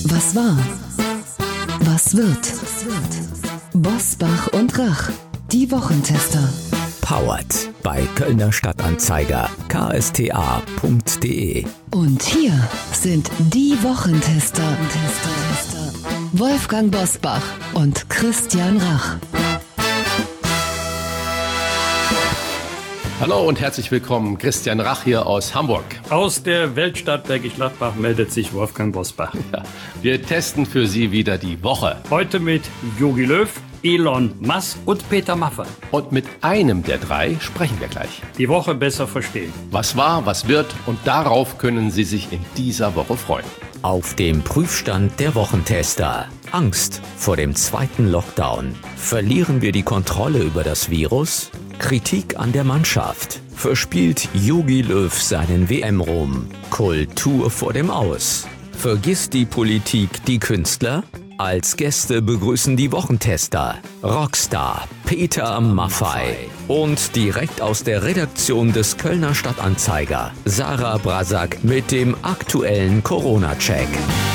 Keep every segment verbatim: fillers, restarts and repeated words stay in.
Was war? Was wird? Bosbach und Rach, die Wochentester. Powered bei Kölner Stadtanzeiger, k s t a punkt d e. Und hier sind die Wochentester. Wolfgang Bosbach und Christian Rach. Hallo und herzlich willkommen, Christian Rach hier aus Hamburg. Aus der Weltstadt Bergisch Gladbach meldet sich Wolfgang Bosbach. Ja, wir testen für Sie wieder die Woche. Heute mit Jogi Löw, Elon Musk und Peter Maffay. Und mit einem der drei sprechen wir gleich. Die Woche besser verstehen. Was war, was wird und darauf können Sie sich in dieser Woche freuen. Auf dem Prüfstand der Wochentester. Angst vor dem zweiten Lockdown. Verlieren wir die Kontrolle über das Virus? Kritik an der Mannschaft. Verspielt Jogi Löw seinen W M-Ruhm? Kultur vor dem Aus. Vergisst die Politik die Künstler? Als Gäste begrüßen die Wochentester Rockstar Peter Maffay und direkt aus der Redaktion des Kölner Stadtanzeiger Sarah Brasak mit dem aktuellen Corona-Check.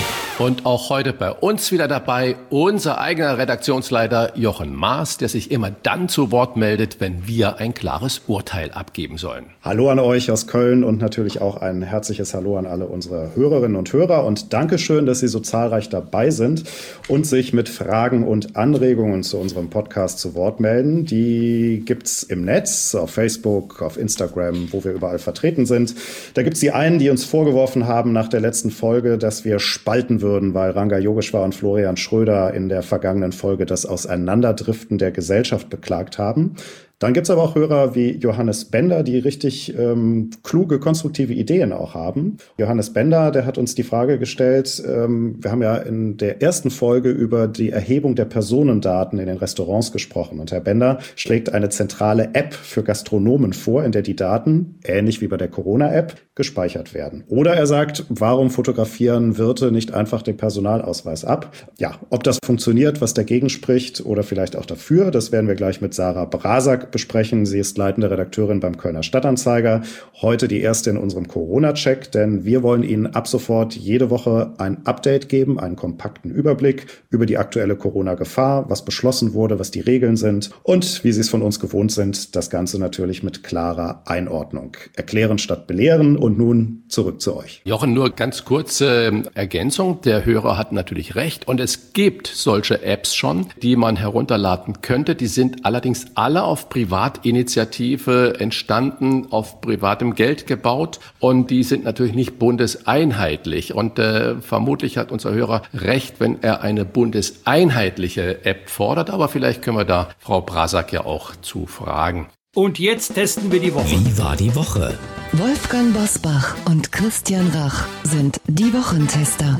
Und auch heute bei uns wieder dabei unser eigener Redaktionsleiter Jochen Maas, der sich immer dann zu Wort meldet, wenn wir ein klares Urteil abgeben sollen. Hallo an euch aus Köln und natürlich auch ein herzliches Hallo an alle unsere Hörerinnen und Hörer und Dankeschön, dass Sie so zahlreich dabei sind und sich mit Fragen und Anregungen zu unserem Podcast zu Wort melden. Die gibt's im Netz, auf Facebook, auf Instagram, wo wir überall vertreten sind. Da gibt's die einen, die uns vorgeworfen haben nach der letzten Folge, dass wir spalten würden, weil Ranga Yogeshwar und Florian Schröder in der vergangenen Folge das Auseinanderdriften der Gesellschaft beklagt haben. Dann gibt's aber auch Hörer wie Johannes Bender, die richtig ähm, kluge, konstruktive Ideen auch haben. Johannes Bender, der hat uns die Frage gestellt, ähm, wir haben ja in der ersten Folge über die Erhebung der Personendaten in den Restaurants gesprochen. Und Herr Bender schlägt eine zentrale App für Gastronomen vor, in der die Daten, ähnlich wie bei der Corona-App, gespeichert werden. Oder er sagt, warum fotografieren Wirte nicht einfach den Personalausweis ab? Ja, ob das funktioniert, was dagegen spricht oder vielleicht auch dafür, das werden wir gleich mit Sarah Brasak besprechen. Sie ist leitende Redakteurin beim Kölner Stadtanzeiger. Heute die erste in unserem Corona-Check, denn wir wollen Ihnen ab sofort jede Woche ein Update geben, einen kompakten Überblick über die aktuelle Corona-Gefahr, was beschlossen wurde, was die Regeln sind und wie Sie es von uns gewohnt sind, das Ganze natürlich mit klarer Einordnung. Erklären statt belehren und nun zurück zu euch. Jochen, nur ganz kurze Ergänzung. Der Hörer hat natürlich recht und es gibt solche Apps schon, die man herunterladen könnte. Die sind allerdings alle auf Privatinitiative entstanden, auf privatem Geld gebaut und die sind natürlich nicht bundeseinheitlich. Und äh, vermutlich hat unser Hörer recht, wenn er eine bundeseinheitliche App fordert. Aber vielleicht können wir da Frau Brasak ja auch zu fragen. Und jetzt testen wir die Woche. Wie war die Woche? Wolfgang Bosbach und Christian Rach sind die Wochentester.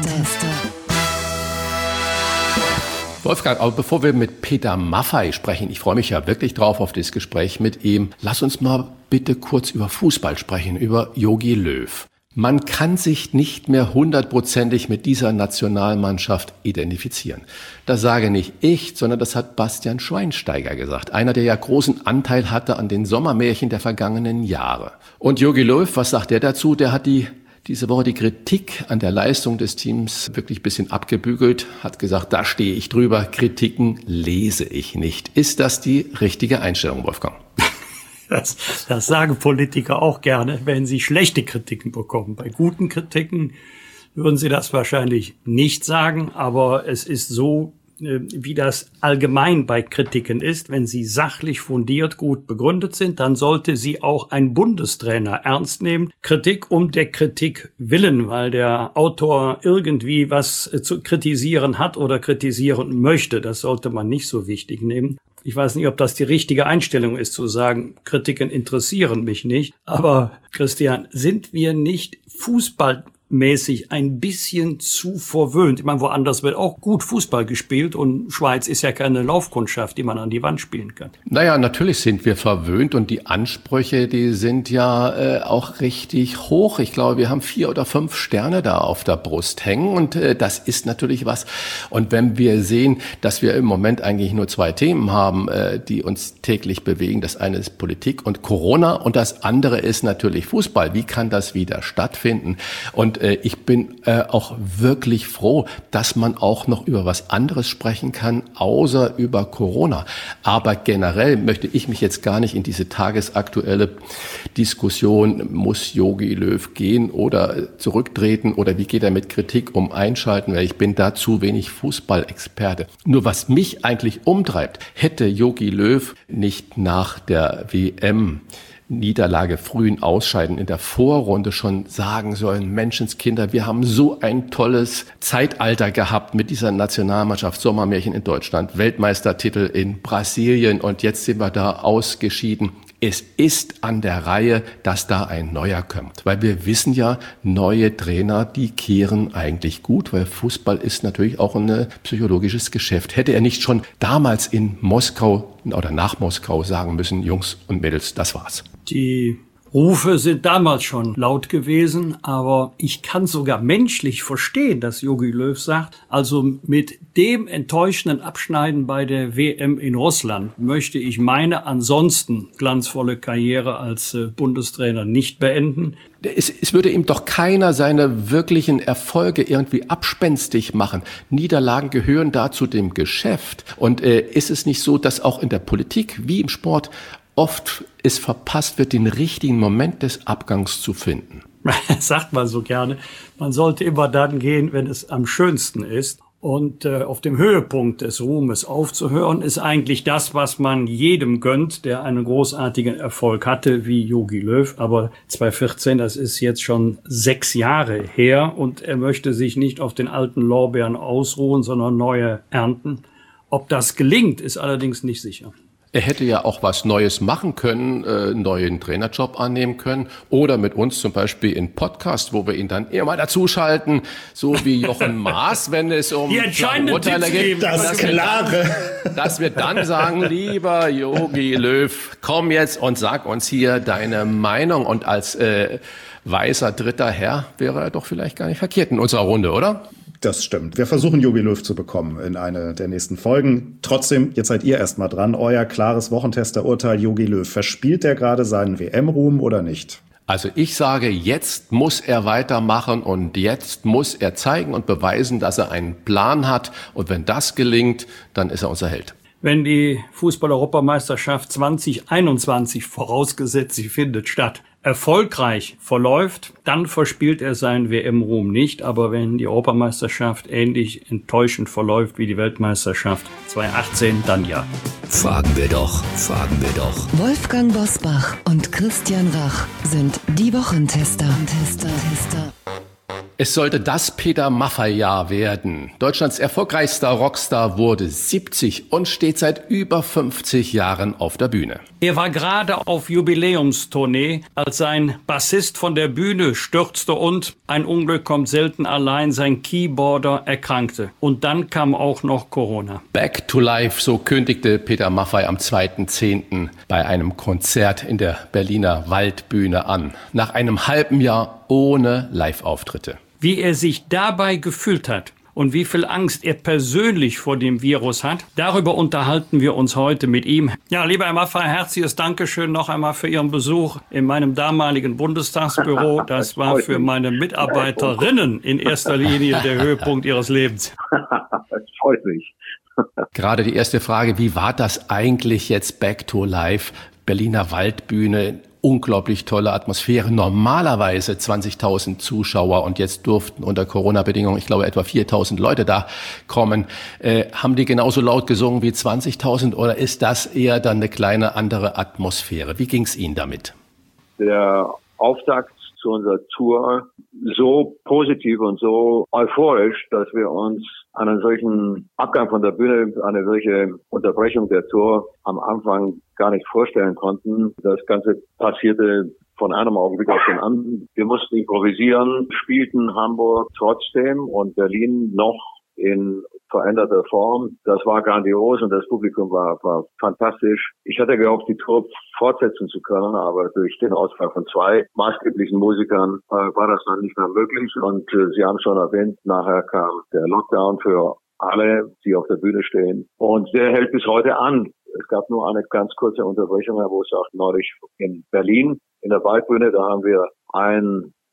Wolfgang, aber bevor wir mit Peter Maffay sprechen, ich freue mich ja wirklich drauf auf das Gespräch mit ihm. Lass uns mal bitte kurz über Fußball sprechen, über Jogi Löw. Man kann sich nicht mehr hundertprozentig mit dieser Nationalmannschaft identifizieren. Das sage nicht ich, sondern das hat Bastian Schweinsteiger gesagt. Einer, der ja großen Anteil hatte an den Sommermärchen der vergangenen Jahre. Und Jogi Löw, was sagt der dazu? Der hat die diese Woche die Kritik an der Leistung des Teams wirklich ein bisschen abgebügelt, hat gesagt, da stehe ich drüber, Kritiken lese ich nicht. Ist das die richtige Einstellung, Wolfgang? Das, das sagen Politiker auch gerne, wenn sie schlechte Kritiken bekommen. Bei guten Kritiken würden sie das wahrscheinlich nicht sagen, aber es ist so, wie das allgemein bei Kritiken ist, wenn sie sachlich fundiert gut begründet sind, dann sollte sie auch ein Bundestrainer ernst nehmen. Kritik um der Kritik willen, weil der Autor irgendwie was zu kritisieren hat oder kritisieren möchte, das sollte man nicht so wichtig nehmen. Ich weiß nicht, ob das die richtige Einstellung ist, zu sagen, Kritiken interessieren mich nicht. Aber Christian, sind wir nicht Fußball mäßig ein bisschen zu verwöhnt. Ich meine, woanders wird auch gut Fußball gespielt und Schweiz ist ja keine Laufkundschaft, die man an die Wand spielen kann. Naja, natürlich sind wir verwöhnt und die Ansprüche, die sind ja äh, auch richtig hoch. Ich glaube, wir haben vier oder fünf Sterne da auf der Brust hängen und äh, das ist natürlich was. Und wenn wir sehen, dass wir im Moment eigentlich nur zwei Themen haben, äh, die uns täglich bewegen, das eine ist Politik und Corona und das andere ist natürlich Fußball. Wie kann das wieder stattfinden? Und Und äh, ich bin äh, auch wirklich froh, dass man auch noch über was anderes sprechen kann, außer über Corona. Aber generell möchte ich mich jetzt gar nicht in diese tagesaktuelle Diskussion, muss Jogi Löw gehen oder zurücktreten oder wie geht er mit Kritik um, einschalten, weil ich bin da zu wenig Fußballexperte. Nur was mich eigentlich umtreibt, hätte Jogi Löw nicht nach der W M Niederlage, frühen Ausscheiden in der Vorrunde schon sagen sollen, Menschenskinder, wir haben so ein tolles Zeitalter gehabt mit dieser Nationalmannschaft, Sommermärchen in Deutschland, Weltmeistertitel in Brasilien und jetzt sind wir da ausgeschieden. Es ist an der Reihe, dass da ein neuer kommt, weil wir wissen ja, neue Trainer, die kehren eigentlich gut, weil Fußball ist natürlich auch ein psychologisches Geschäft. Hätte er nicht schon damals in Moskau oder nach Moskau sagen müssen, Jungs und Mädels, das war's. Die Rufe sind damals schon laut gewesen, aber ich kann sogar menschlich verstehen, dass Jogi Löw sagt, also mit dem enttäuschenden Abschneiden bei der W M in Russland möchte ich meine ansonsten glanzvolle Karriere als äh, Bundestrainer nicht beenden. Es, es würde ihm doch keiner seine wirklichen Erfolge irgendwie abspenstig machen. Niederlagen gehören da zu dem Geschäft. Und äh, ist es nicht so, dass auch in der Politik wie im Sport oft es verpasst wird, den richtigen Moment des Abgangs zu finden? Sagt man so gerne. Man sollte immer dann gehen, wenn es am schönsten ist. Und äh, auf dem Höhepunkt des Ruhmes aufzuhören, ist eigentlich das, was man jedem gönnt, der einen großartigen Erfolg hatte, wie Jogi Löw. Aber zweitausendvierzehn, das ist jetzt schon sechs Jahre her und er möchte sich nicht auf den alten Lorbeeren ausruhen, sondern neue ernten. Ob das gelingt, ist allerdings nicht sicher. Er hätte ja auch was Neues machen können, äh, neuen Trainerjob annehmen können oder mit uns zum Beispiel in Podcast, wo wir ihn dann eher mal dazuschalten, so wie Jochen Maas, wenn es um die entscheidenden Urteile geht. Das dass Klare. Wir dann, dass wir dann sagen, lieber Jogi Löw, komm jetzt und sag uns hier deine Meinung. Und als äh, weißer dritter Herr wäre er doch vielleicht gar nicht verkehrt in unserer Runde, oder? Das stimmt. Wir versuchen, Jogi Löw zu bekommen in eine der nächsten Folgen. Trotzdem, jetzt seid ihr erstmal dran. Euer klares Wochentester-Urteil, Jogi Löw. Verspielt er gerade seinen W M-Ruhm oder nicht? Also ich sage, jetzt muss er weitermachen und jetzt muss er zeigen und beweisen, dass er einen Plan hat. Und wenn das gelingt, dann ist er unser Held. Wenn die Fußball-Europameisterschaft zwanzig einundzwanzig, vorausgesetzt sie findet statt, erfolgreich verläuft, dann verspielt er seinen W M-Ruhm nicht. Aber wenn die Europameisterschaft ähnlich enttäuschend verläuft wie die Weltmeisterschaft zweitausendachtzehn, dann ja. Fragen wir doch, fragen wir doch. Wolfgang Bosbach und Christian Rach sind die Wochentester. Tester, Tester. Es sollte das Peter Maffay-Jahr werden. Deutschlands erfolgreichster Rockstar wurde siebzig und steht seit über fünfzig Jahren auf der Bühne. Er war gerade auf Jubiläumstournee, als sein Bassist von der Bühne stürzte und, ein Unglück kommt selten allein, sein Keyboarder erkrankte. Und dann kam auch noch Corona. Back to Life, so kündigte Peter Maffay am zweiten zehnten bei einem Konzert in der Berliner Waldbühne an. Nach einem halben Jahr ohne Live-Auftritte. Wie er sich dabei gefühlt hat und wie viel Angst er persönlich vor dem Virus hat, darüber unterhalten wir uns heute mit ihm. Ja, lieber Herr Maffay, herzliches Dankeschön noch einmal für Ihren Besuch in meinem damaligen Bundestagsbüro. Das war für meine Mitarbeiterinnen in erster Linie der Höhepunkt ihres Lebens. Das freut mich. Gerade die erste Frage, wie war das eigentlich jetzt Back to Life, Berliner Waldbühne? Unglaublich tolle Atmosphäre, normalerweise zwanzigtausend Zuschauer und jetzt durften unter Corona-Bedingungen, ich glaube, etwa viertausend Leute da kommen. Äh, haben die genauso laut gesungen wie zwanzigtausend oder ist das eher dann eine kleine andere Atmosphäre? Wie ging es Ihnen damit? Der Auftakt zu unserer Tour so positiv und so euphorisch, dass wir uns einen solchen Abgang von der Bühne, eine solche Unterbrechung der Tour am Anfang gar nicht vorstellen konnten. Das Ganze passierte von einem Augenblick auf den anderen. Wir mussten improvisieren, spielten Hamburg trotzdem und Berlin noch in veränderter Form. Das war grandios und das Publikum war, war fantastisch. Ich hatte gehofft, die Tour fortsetzen zu können, aber durch den Ausfall von zwei maßgeblichen Musikern äh, war das dann nicht mehr möglich. Und äh, Sie haben schon erwähnt, nachher kam der Lockdown für alle, die auf der Bühne stehen. Und der hält bis heute an. Es gab nur eine ganz kurze Unterbrechung, Herr Bosbach, neulich in Berlin, in der Waldbühne. Da haben wir ein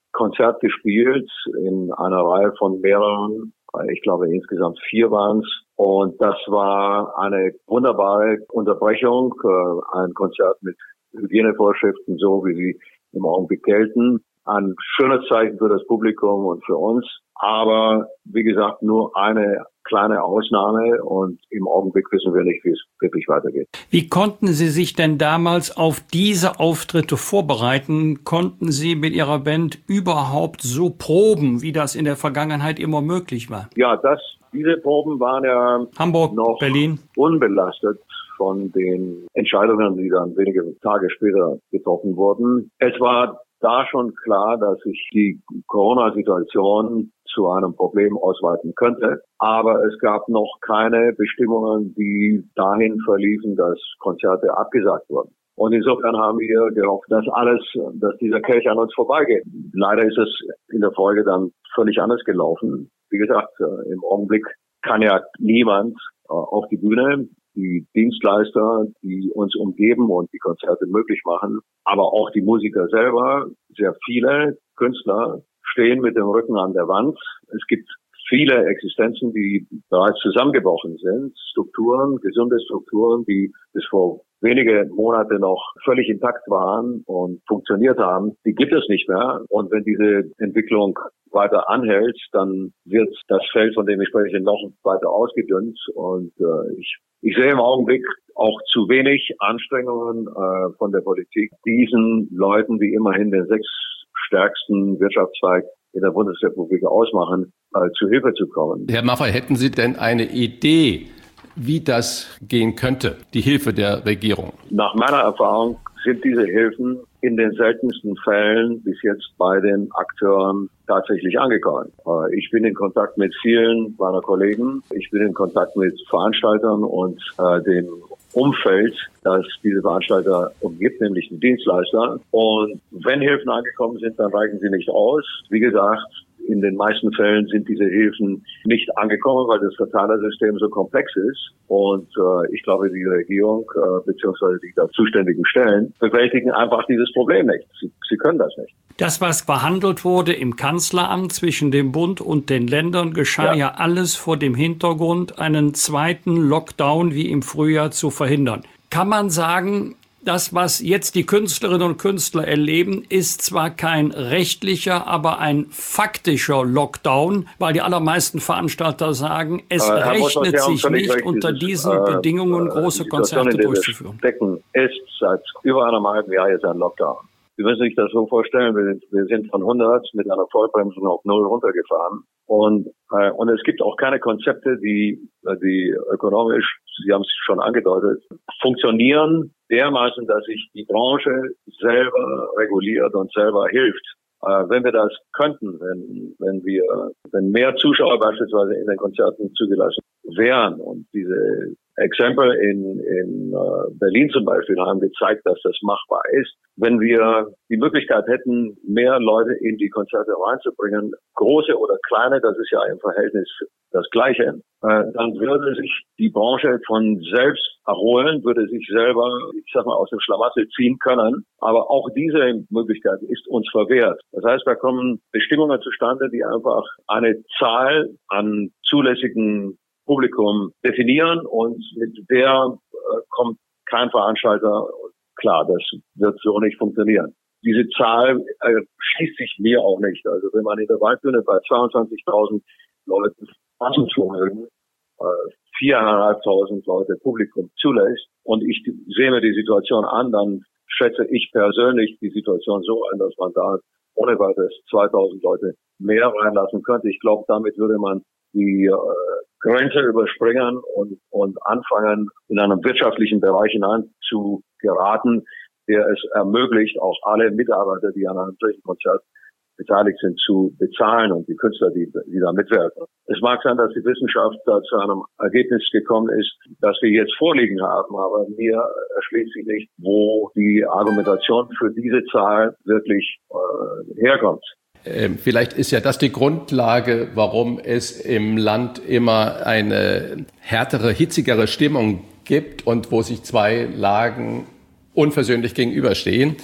Konzert gespielt in einer Reihe von mehreren, ich glaube insgesamt vier waren es. Und das war eine wunderbare Unterbrechung, ein Konzert mit Hygienevorschriften, so wie sie im Augenblick gelten. Ein schönes Zeichen für das Publikum und für uns. Aber wie gesagt, nur eine kleine Ausnahme und im Augenblick wissen wir nicht, wie es wirklich weitergeht. Wie konnten Sie sich denn damals auf diese Auftritte vorbereiten? Konnten Sie mit Ihrer Band überhaupt so proben, wie das in der Vergangenheit immer möglich war? Ja, das, diese Proben waren ja Hamburg, noch Berlin, unbelastet von den Entscheidungen, die dann wenige Tage später getroffen wurden. Es war da schon klar, dass sich die Corona-Situation zu einem Problem ausweiten könnte. Aber es gab noch keine Bestimmungen, die dahin verliefen, dass Konzerte abgesagt wurden. Und insofern haben wir gehofft, dass alles, dass dieser Kelch an uns vorbeigeht. Leider ist es in der Folge dann völlig anders gelaufen. Wie gesagt, im Augenblick kann ja niemand auf die Bühne. Die Dienstleister, die uns umgeben und die Konzerte möglich machen, aber auch die Musiker selber, sehr viele Künstler stehen mit dem Rücken an der Wand. Es gibt viele Existenzen, die bereits zusammengebrochen sind, Strukturen, gesunde Strukturen, die bis vor wenige Monate noch völlig intakt waren und funktioniert haben, die gibt es nicht mehr. Und wenn diese Entwicklung weiter anhält, dann wird das Feld, von dem ich spreche, noch weiter ausgedünnt. Und äh, ich, ich sehe im Augenblick auch zu wenig Anstrengungen äh, von der Politik, diesen Leuten, die immerhin den sechs stärksten Wirtschaftszweig in der Bundesrepublik ausmachen, äh, zu Hilfe zu kommen. Herr Maffay, hätten Sie denn eine Idee, wie das gehen könnte, die Hilfe der Regierung? Nach meiner Erfahrung sind diese Hilfen in den seltensten Fällen bis jetzt bei den Akteuren tatsächlich angekommen. Ich bin in Kontakt mit vielen meiner Kollegen. Ich bin in Kontakt mit Veranstaltern und äh, dem Umfeld, das diese Veranstalter umgibt, nämlich die Dienstleister. Und wenn Hilfen angekommen sind, dann reichen sie nicht aus. Wie gesagt, in den meisten Fällen sind diese Hilfen nicht angekommen, weil das Verteilersystem so komplex ist. Und äh, ich glaube, die Regierung äh, beziehungsweise die da zuständigen Stellen bewältigen einfach dieses Problem nicht. Sie, sie können das nicht. Das, was verhandelt wurde im Kanzleramt zwischen dem Bund und den Ländern, geschah ja, ja alles vor dem Hintergrund, einen zweiten Lockdown wie im Frühjahr zu verhindern. Kann man sagen, das, was jetzt die Künstlerinnen und Künstler erleben, ist zwar kein rechtlicher, aber ein faktischer Lockdown, weil die allermeisten Veranstalter sagen, es äh, rechnet sich nicht, recht, unter diesen äh, Bedingungen große die Konzerte durchzuführen. Stecken ist seit über einem halben Jahr jetzt ein Lockdown. Sie müssen sich das so vorstellen, wir sind, wir sind von hundert mit einer Vollbremsung auf null runtergefahren. Und, äh, und es gibt auch keine Konzepte, die, die ökonomisch, Sie haben es schon angedeutet, funktionieren dermaßen, dass sich die Branche selber reguliert und selber hilft. Äh, wenn wir das könnten, wenn, wenn wir, wenn mehr Zuschauer beispielsweise in den Konzerten zugelassen wären und diese Exempel in, in uh, Berlin zum Beispiel haben gezeigt, dass das machbar ist. Wenn wir die Möglichkeit hätten, mehr Leute in die Konzerte reinzubringen, große oder kleine, das ist ja im Verhältnis das Gleiche, äh, dann würde sich die Branche von selbst erholen, würde sich selber, ich sag mal, aus dem Schlamassel ziehen können. Aber auch diese Möglichkeit ist uns verwehrt. Das heißt, da kommen Bestimmungen zustande, die einfach eine Zahl an zulässigen Publikum definieren und mit der äh, kommt kein Veranstalter klar. Das wird so nicht funktionieren. Diese Zahl äh, schließt sich mir auch nicht. Also wenn man in der Waldbühne bei zweiundzwanzigtausend Leuten Massenvermögen äh, viertausendfünfhundert Leute Publikum zulässt und ich sehe mir die Situation an, dann schätze ich persönlich die Situation so ein, dass man da ohne weiteres zweitausend Leute mehr reinlassen könnte. Ich glaube, damit würde man die äh, Grenze überspringen und, und anfangen, in einem wirtschaftlichen Bereich hinein zu geraten, der es ermöglicht, auch alle Mitarbeiter, die an einem solchen Konzert beteiligt sind, zu bezahlen und die Künstler, die, die da mitwirken. Es mag sein, dass die Wissenschaft da zu einem Ergebnis gekommen ist, das wir jetzt vorliegen haben, aber mir erschließt sich nicht, wo die Argumentation für diese Zahl wirklich äh, herkommt. Vielleicht ist ja das die Grundlage, warum es im Land immer eine härtere, hitzigere Stimmung gibt und wo sich zwei Lagen unversöhnlich gegenüberstehen.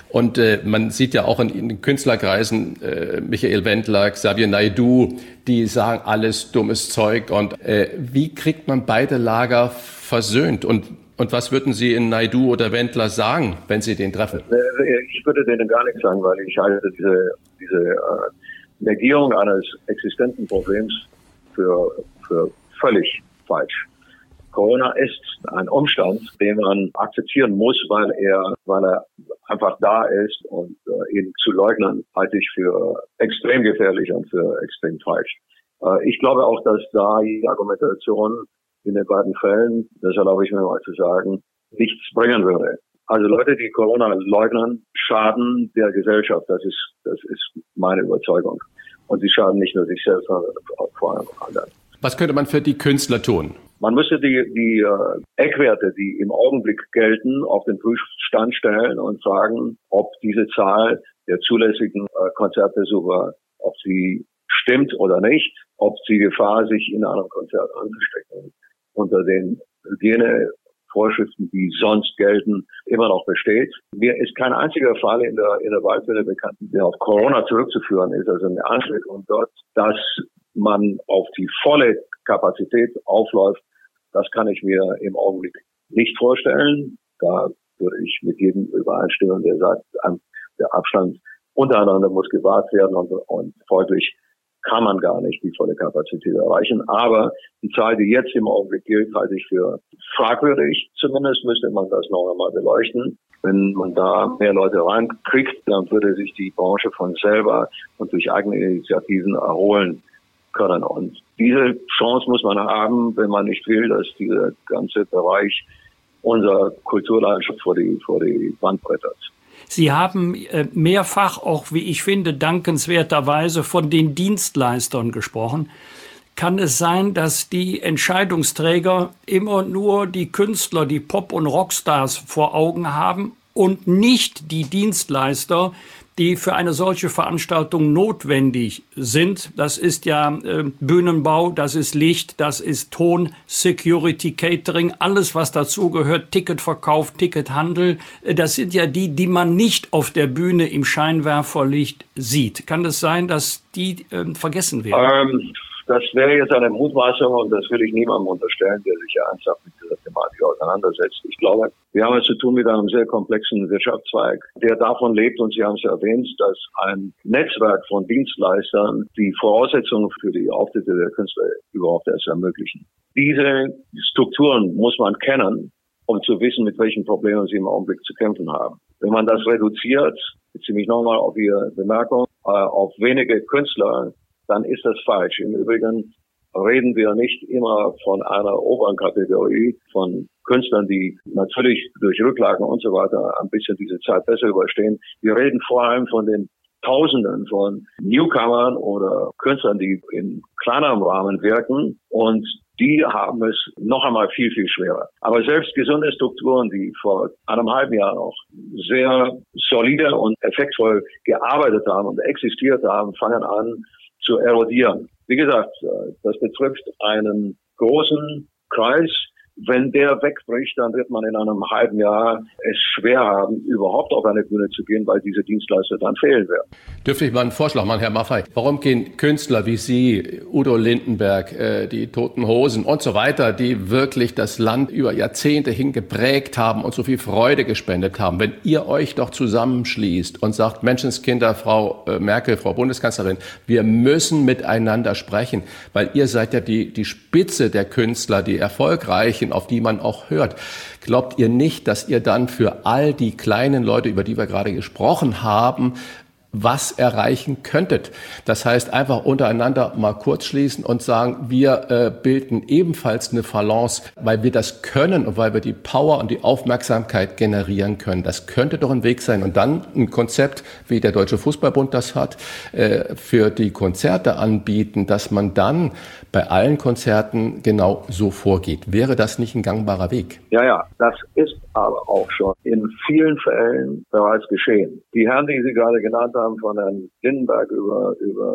Und äh, man sieht ja auch in, in den Künstlerkreisen äh, Michael Wendler, Xavier Naidoo, die sagen alles dummes Zeug. Und äh, wie kriegt man beide Lager versöhnt? Und Und was würden Sie in Naidoo oder Wendler sagen, wenn Sie den treffen? Ich würde denen gar nichts sagen, weil ich halte diese, diese äh, Negierung eines existenten Problems für, für völlig falsch. Corona ist ein Umstand, den man akzeptieren muss, weil er, weil er einfach da ist, und äh, ihn zu leugnen halte ich für extrem gefährlich und für extrem falsch. Äh, ich glaube auch, dass da die Argumentation in den beiden Fällen, das erlaube ich mir mal zu sagen, nichts bringen würde. Also Leute, die Corona leugnen, schaden der Gesellschaft. Das ist, das ist meine Überzeugung. Und sie schaden nicht nur sich selbst, sondern auch vor allem anderen. Was könnte man für die Künstler tun? Man müsste die, die äh, Eckwerte, die im Augenblick gelten, auf den Prüfstand stellen und fragen, ob diese Zahl der zulässigen äh, Konzertbesucher, ob sie stimmt oder nicht, ob die Gefahr, sich in einem Konzert anzustecken, unter den Hygienevorschriften, die sonst gelten, immer noch besteht. Mir ist kein einziger Fall in der, in der Waldwelle bekannt, der auf Corona zurückzuführen ist, also eine Ansteckung dort, dass man auf die volle Kapazität aufläuft. Das kann ich mir im Augenblick nicht vorstellen. Da würde ich mit jedem übereinstimmen, der sagt, der Abstand untereinander muss gewahrt werden, und, und folglich kann man gar nicht die volle Kapazität erreichen. Aber die Zahl, die jetzt im Augenblick gilt, halte ich für fragwürdig. Zumindest müsste man das noch einmal beleuchten. Wenn man da mehr Leute reinkriegt, dann würde sich die Branche von selber und durch eigene Initiativen erholen können. Und diese Chance muss man haben, wenn man nicht will, dass dieser ganze Bereich unserer Kulturlandschaft vor die, vor die Wand brettert. Sie haben mehrfach, auch wie ich finde, dankenswerterweise von den Dienstleistern gesprochen. Kann es sein, dass die Entscheidungsträger immer nur die Künstler, die Pop- und Rockstars vor Augen haben und nicht die Dienstleister, die für eine solche Veranstaltung notwendig sind? Das ist ja äh, Bühnenbau, das ist Licht, das ist Ton, Security, Catering, alles was dazugehört, Ticketverkauf, Tickethandel. Äh, das sind ja die, die man nicht auf der Bühne im Scheinwerferlicht sieht. Kann es sein, dass die äh, vergessen werden? Ähm, das wäre jetzt eine Mutmaßung, und das will ich niemandem unterstellen, der sich ja ernsthaft mit dieser Thematik auseinandersetzt. Ich glaube, wir haben es zu tun mit einem sehr komplexen Wirtschaftszweig, der davon lebt, und Sie haben es erwähnt, dass ein Netzwerk von Dienstleistern die Voraussetzungen für die Auftritte der Künstler überhaupt erst ermöglichen. Diese Strukturen muss man kennen, um zu wissen, mit welchen Problemen sie im Augenblick zu kämpfen haben. Wenn man das reduziert, beziehe mich nochmal auf Ihre Bemerkung, äh, auf wenige Künstler, dann ist das falsch. Im Übrigen reden wir nicht immer von einer oberen Kategorie von Künstlern, die natürlich durch Rücklagen und so weiter ein bisschen diese Zeit besser überstehen. Wir reden vor allem von den Tausenden von Newcomern oder Künstlern, die in kleinerem Rahmen wirken, und die haben es noch einmal viel, viel schwerer. Aber selbst gesunde Strukturen, die vor einem halben Jahr noch sehr solide und effektvoll gearbeitet haben und existiert haben, fangen an zu erodieren. Wie gesagt, das betrifft einen großen Kreis. Wenn der wegbricht, dann wird man in einem halben Jahr es schwer haben, überhaupt auf eine Bühne zu gehen, weil diese Dienstleister dann fehlen werden. Dürfte ich mal einen Vorschlag machen, Herr Maffay? Warum gehen Künstler wie Sie, Udo Lindenberg, äh, die Toten Hosen und so weiter, die wirklich das Land über Jahrzehnte hin geprägt haben und so viel Freude gespendet haben, wenn ihr euch doch zusammenschließt und sagt, Menschenskinder, Frau äh, Merkel, Frau Bundeskanzlerin, wir müssen miteinander sprechen, weil ihr seid ja die, die Spitze der Künstler, die Erfolgreichen, auf die man auch hört. Glaubt ihr nicht, dass ihr dann für all die kleinen Leute, über die wir gerade gesprochen haben, was erreichen könntet? Das heißt, einfach untereinander mal kurz schließen und sagen, wir äh, bilden ebenfalls eine Balance, weil wir das können und weil wir die Power und die Aufmerksamkeit generieren können. Das könnte doch ein Weg sein. Und dann ein Konzept, wie der Deutsche Fußballbund das hat, äh, für die Konzerte anbieten, dass man dann bei allen Konzerten genau so vorgeht. Wäre das nicht ein gangbarer Weg? Ja, ja, das ist aber auch schon in vielen Fällen bereits geschehen. Die Herren, die Sie gerade genannt haben, von Herrn Lindenberg über, über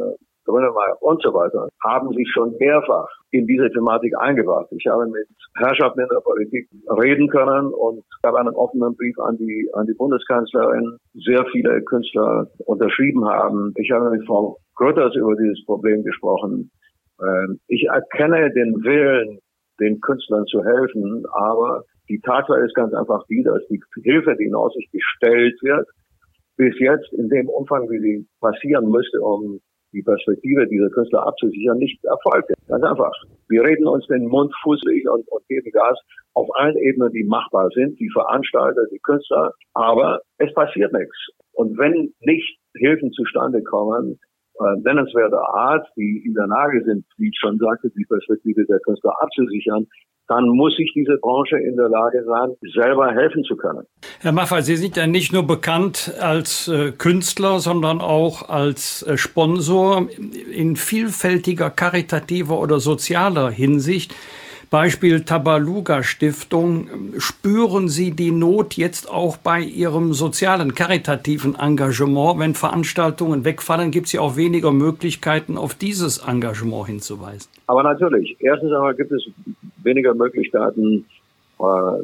Grönemeyer und so weiter, haben sich schon mehrfach in diese Thematik eingebracht. Ich habe mit Herrschaften in der Politik reden können und habe einen offenen Brief an die, an die Bundeskanzlerin. Sehr viele Künstler unterschrieben haben. Ich habe mit Frau Grütters über dieses Problem gesprochen. Ich erkenne den Willen, den Künstlern zu helfen, aber die Tatsache ist ganz einfach die, dass die Hilfe, die in Aussicht gestellt wird, bis jetzt in dem Umfang, wie sie passieren müsste, um die Perspektive dieser Künstler abzusichern, nicht erfolgt. Ganz einfach. Wir reden uns den Mund fusselig und, und geben Gas auf allen Ebenen, die machbar sind, die Veranstalter, die Künstler, aber es passiert nichts. Und wenn nicht Hilfen zustande kommen, äh, nennenswerter Art, die in der Lage sind, wie ich schon sagte, die Perspektive der Künstler abzusichern, dann muss sich diese Branche in der Lage sein, selber helfen zu können. Herr Maffay, Sie sind ja nicht nur bekannt als äh, Künstler, sondern auch als äh, Sponsor in vielfältiger karitativer oder sozialer Hinsicht. Beispiel Tabaluga Stiftung. Spüren Sie die Not jetzt auch bei Ihrem sozialen, karitativen Engagement? Wenn Veranstaltungen wegfallen, gibt es ja auch weniger Möglichkeiten, auf dieses Engagement hinzuweisen. Aber natürlich. Erstens einmal gibt es weniger Möglichkeiten, äh,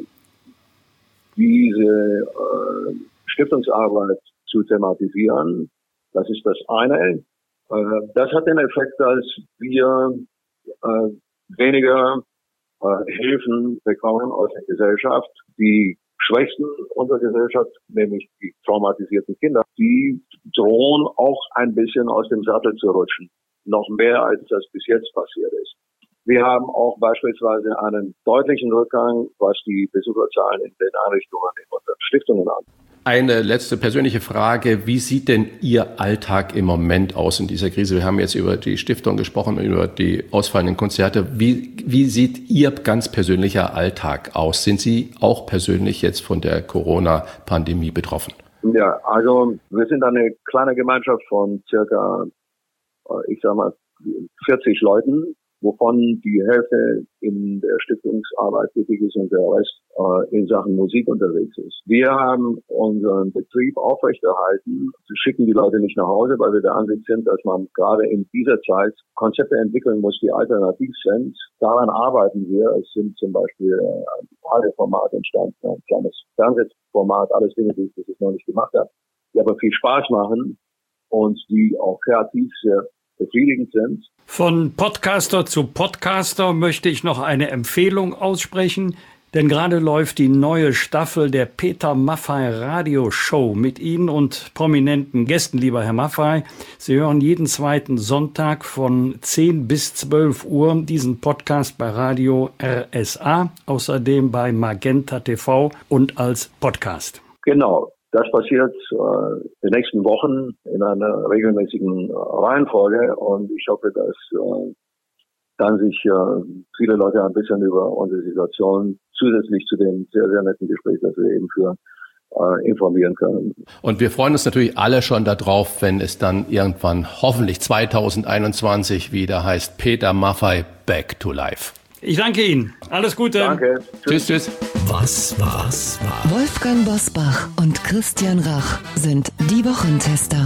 diese äh, Stiftungsarbeit zu thematisieren. Das ist das eine. Äh, das hat den Effekt, dass wir äh, weniger äh, Hilfen bekommen aus der Gesellschaft. Die Schwächsten unserer Gesellschaft, nämlich die traumatisierten Kinder, die drohen auch ein bisschen aus dem Sattel zu rutschen. Noch mehr, als das bis jetzt passiert ist. Wir haben auch beispielsweise einen deutlichen Rückgang, was die Besucherzahlen in den Einrichtungen, in unseren Stiftungen an. Eine letzte persönliche Frage. Wie sieht denn Ihr Alltag im Moment aus in dieser Krise? Wir haben jetzt über die Stiftung gesprochen, über die ausfallenden Konzerte. Wie, wie sieht Ihr ganz persönlicher Alltag aus? Sind Sie auch persönlich jetzt von der Corona-Pandemie betroffen? Ja, also wir sind eine kleine Gemeinschaft von circa, ich sag mal, vierzig Leuten, wovon die Hälfte in der Stiftungsarbeit tätig ist und der Rest äh, in Sachen Musik unterwegs ist. Wir haben unseren Betrieb aufrechterhalten. Wir schicken die Leute nicht nach Hause, weil wir der Ansicht sind, dass man gerade in dieser Zeit Konzepte entwickeln muss, die alternativ sind. Daran arbeiten wir. Es sind zum Beispiel ein Radioformat entstanden, ein kleines Fernsehformat, alles Dinge, die ich bis jetzt noch nicht gemacht habe, die aber viel Spaß machen und die auch kreativ sehr befriedigend sind. Von Podcaster zu Podcaster möchte ich noch eine Empfehlung aussprechen, denn gerade läuft die neue Staffel der Peter Maffay Radio Show mit Ihnen und prominenten Gästen, lieber Herr Maffay. Sie hören jeden zweiten Sonntag von zehn bis zwölf Uhr diesen Podcast bei Radio R S A, außerdem bei Magenta T V und als Podcast. Genau. Das passiert äh, in den nächsten Wochen in einer regelmäßigen äh, Reihenfolge und ich hoffe, dass äh, dann sich äh, viele Leute ein bisschen über unsere Situation zusätzlich zu dem sehr, sehr netten Gespräch, das wir eben führen, äh, informieren können. Und wir freuen uns natürlich alle schon darauf, wenn es dann irgendwann hoffentlich zwanzig einundzwanzig wieder heißt Peter Maffay Back to Life. Ich danke Ihnen. Alles Gute. Danke. Tschüss, tschüss. Was war? Was war? Wolfgang Bosbach und Christian Rach sind die Wochentester.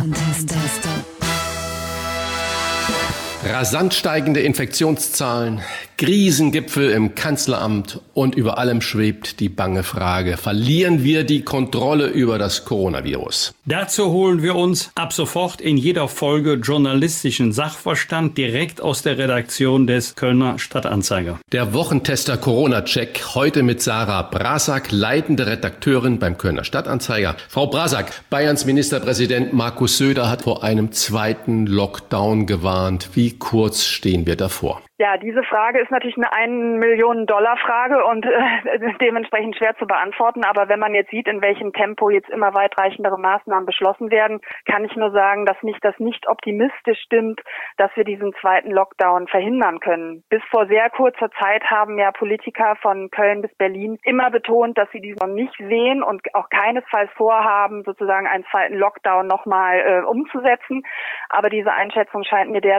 Rasant steigende Infektionszahlen, Krisengipfel im Kanzleramt und über allem schwebt die bange Frage, verlieren wir die Kontrolle über das Coronavirus? Dazu holen wir uns ab sofort in jeder Folge journalistischen Sachverstand direkt aus der Redaktion des Kölner Stadtanzeiger. Der Wochentester Corona-Check heute mit Sarah Brasak, leitende Redakteurin beim Kölner Stadtanzeiger. Frau Brasak, Bayerns Ministerpräsident Markus Söder hat vor einem zweiten Lockdown gewarnt. Wie kurz stehen wir davor? Ja, diese Frage ist natürlich eine Ein-Millionen-Dollar-Frage und äh, dementsprechend schwer zu beantworten. Aber wenn man jetzt sieht, in welchem Tempo jetzt immer weitreichendere Maßnahmen beschlossen werden, kann ich nur sagen, dass mich das nicht optimistisch stimmt, dass wir diesen zweiten Lockdown verhindern können. Bis vor sehr kurzer Zeit haben ja Politiker von Köln bis Berlin immer betont, dass sie diesen nicht sehen und auch keinesfalls vorhaben, sozusagen einen zweiten Lockdown nochmal äh, umzusetzen. Aber diese Einschätzung scheint mir derzeit deutlich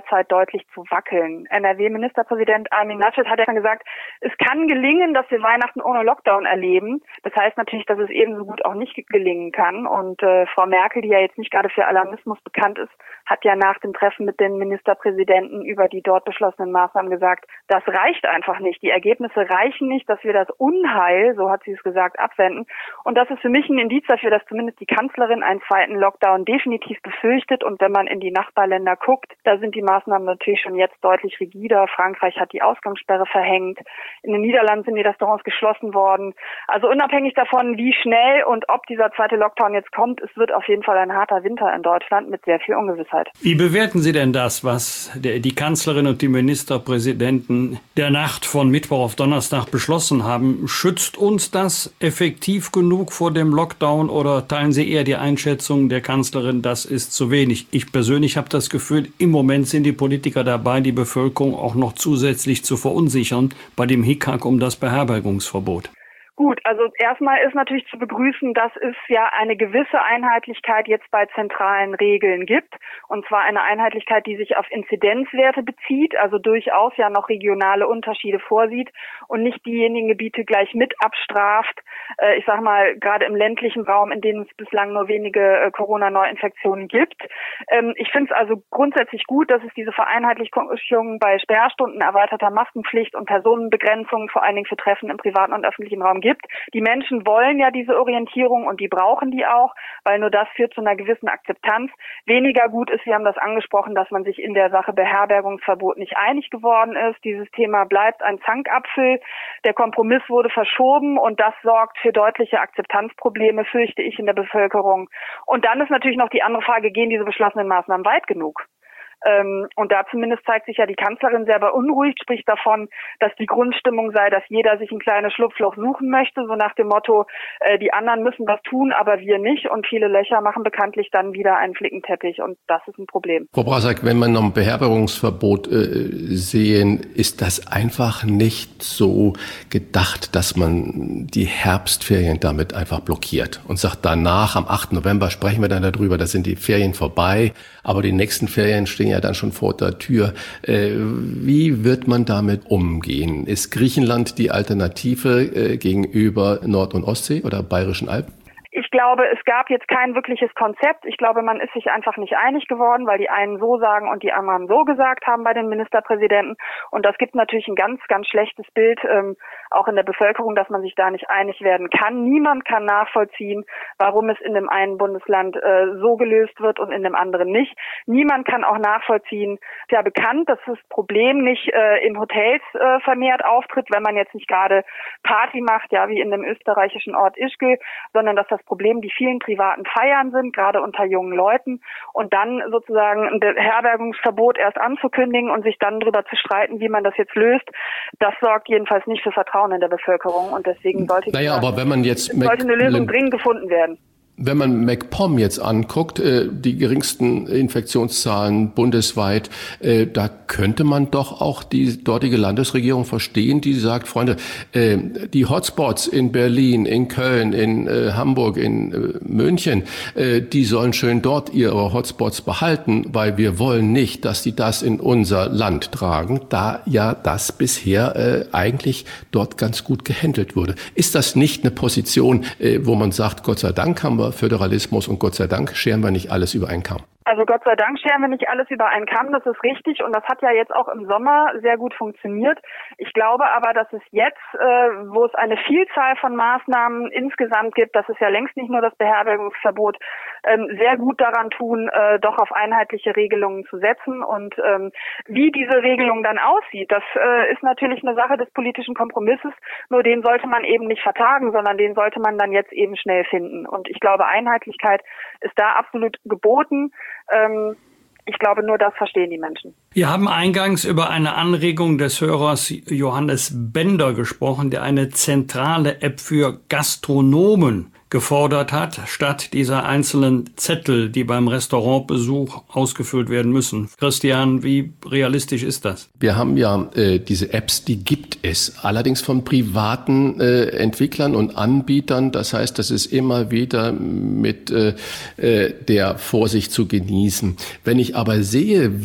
deutlich zu wackeln. N R W-Ministerpräsident Armin Laschet hat ja gesagt, es kann gelingen, dass wir Weihnachten ohne Lockdown erleben. Das heißt natürlich, dass es ebenso gut auch nicht gelingen kann. Und äh, Frau Merkel, die ja jetzt nicht gerade für Alarmismus bekannt ist, hat ja nach dem Treffen mit den Ministerpräsidenten über die dort beschlossenen Maßnahmen gesagt, das reicht einfach nicht. Die Ergebnisse reichen nicht, dass wir das Unheil, so hat sie es gesagt, abwenden. Und das ist für mich ein Indiz dafür, dass zumindest die Kanzlerin einen zweiten Lockdown definitiv befürchtet. Und wenn man in die Nachbarländer guckt, da sind die Maßnahmen natürlich schon jetzt deutlich rigider. Frankreich hat die Ausgangssperre verhängt. In den Niederlanden sind die Restaurants geschlossen worden. Also unabhängig davon, wie schnell und ob dieser zweite Lockdown jetzt kommt, es wird auf jeden Fall ein harter Winter in Deutschland mit sehr viel Ungewissheit. Wie bewerten Sie denn das, was die Kanzlerin und die Ministerpräsidenten der Nacht von Mittwoch auf Donnerstag beschlossen haben? Schützt uns das effektiv genug vor dem Lockdown oder teilen Sie eher die Einschätzung der Kanzlerin, das ist zu wenig? Ich persönlich habe das Gefühl, im Moment sind die Politiker dabei, die Bevölkerung auch noch zusätzlich zu verunsichern bei dem Hickhack um das Beherbergungsverbot. Gut, also erstmal ist natürlich zu begrüßen, dass es ja eine gewisse Einheitlichkeit jetzt bei zentralen Regeln gibt. Und zwar eine Einheitlichkeit, die sich auf Inzidenzwerte bezieht, also durchaus ja noch regionale Unterschiede vorsieht und nicht diejenigen Gebiete gleich mit abstraft. Äh, ich sag mal, gerade im ländlichen Raum, in denen es bislang nur wenige äh, Corona-Neuinfektionen gibt. Ähm, ich finde es also grundsätzlich gut, dass es diese Vereinheitlichung bei Sperrstunden, erweiterter Maskenpflicht und Personenbegrenzung, vor allen Dingen für Treffen im privaten und öffentlichen Raum gibt. Die Menschen wollen ja diese Orientierung und die brauchen die auch, weil nur das führt zu einer gewissen Akzeptanz. Weniger gut ist, wir haben das angesprochen, dass man sich in der Sache Beherbergungsverbot nicht einig geworden ist. Dieses Thema bleibt ein Zankapfel. Der Kompromiss wurde verschoben und das sorgt für deutliche Akzeptanzprobleme, fürchte ich, in der Bevölkerung. Und dann ist natürlich noch die andere Frage, gehen diese beschlossenen Maßnahmen weit genug? Ähm, und da zumindest zeigt sich ja die Kanzlerin sehr beunruhigt, spricht davon, dass die Grundstimmung sei, dass jeder sich ein kleines Schlupfloch suchen möchte, so nach dem Motto, äh, die anderen müssen was tun, aber wir nicht. Und viele Löcher machen bekanntlich dann wieder einen Flickenteppich und das ist ein Problem. Frau Brasak, wenn wir noch ein Beherbergungsverbot äh, sehen, ist das einfach nicht so gedacht, dass man die Herbstferien damit einfach blockiert und sagt, danach am achten November sprechen wir dann darüber, da sind die Ferien vorbei, aber die nächsten Ferien stehen ja dann schon vor der Tür. Äh, wie wird man damit umgehen? Ist Griechenland die Alternative äh, gegenüber Nord- und Ostsee oder Bayerischen Alpen? Ich glaube, es gab jetzt kein wirkliches Konzept. Ich glaube, man ist sich einfach nicht einig geworden, weil die einen so sagen und die anderen so gesagt haben bei den Ministerpräsidenten. Und das gibt natürlich ein ganz, ganz schlechtes Bild, ähm, auch in der Bevölkerung, dass man sich da nicht einig werden kann. Niemand kann nachvollziehen, warum es in dem einen Bundesland äh, so gelöst wird und in dem anderen nicht. Niemand kann auch nachvollziehen, es ist ja bekannt, dass das Problem nicht äh, in Hotels äh, vermehrt auftritt, wenn man jetzt nicht gerade Party macht, ja, wie in dem österreichischen Ort Ischgl, sondern dass das Problem die vielen privaten Feiern sind, gerade unter jungen Leuten. Und dann sozusagen ein Beherbergungsverbot erst anzukündigen und sich dann darüber zu streiten, wie man das jetzt löst, das sorgt jedenfalls nicht für Vertrauen in der Bevölkerung. Und deswegen sollte, naja, aber wenn man jetzt sollte eine Lösung dringend gefunden werden. Wenn man MacPom jetzt anguckt, äh, die geringsten Infektionszahlen bundesweit, äh, da könnte man doch auch die dortige Landesregierung verstehen, die sagt, Freunde, äh, die Hotspots in Berlin, in Köln, in äh, Hamburg, in äh, München, äh, die sollen schön dort ihre Hotspots behalten, weil wir wollen nicht, dass die das in unser Land tragen, da ja das bisher äh, eigentlich dort ganz gut gehandelt wurde. Ist das nicht eine Position, äh, wo man sagt, Gott sei Dank haben wir Föderalismus und Gott sei Dank scheren wir nicht alles über einen Kamm? Also Gott sei Dank scheren wir nicht alles über einen Kamm, das ist richtig und das hat ja jetzt auch im Sommer sehr gut funktioniert. Ich glaube aber, dass es jetzt, äh, wo es eine Vielzahl von Maßnahmen insgesamt gibt, dass es ja längst nicht nur das Beherbergungsverbot, ähm, sehr gut daran tun, äh, doch auf einheitliche Regelungen zu setzen. Und ähm, wie diese Regelung dann aussieht, das äh, ist natürlich eine Sache des politischen Kompromisses, nur den sollte man eben nicht vertagen, sondern den sollte man dann jetzt eben schnell finden. Und ich glaube, Einheitlichkeit ist da absolut geboten. Ähm, ich glaube, nur das verstehen die Menschen. Wir haben eingangs über eine Anregung des Hörers Johannes Bender gesprochen, der eine zentrale App für Gastronomen gefordert hat, statt dieser einzelnen Zettel, die beim Restaurantbesuch ausgefüllt werden müssen. Christian, wie realistisch ist das? Wir haben ja äh, diese Apps, die gibt es, allerdings von privaten äh, Entwicklern und Anbietern. Das heißt, das ist immer wieder mit äh, der Vorsicht zu genießen. Wenn ich aber sehe, wie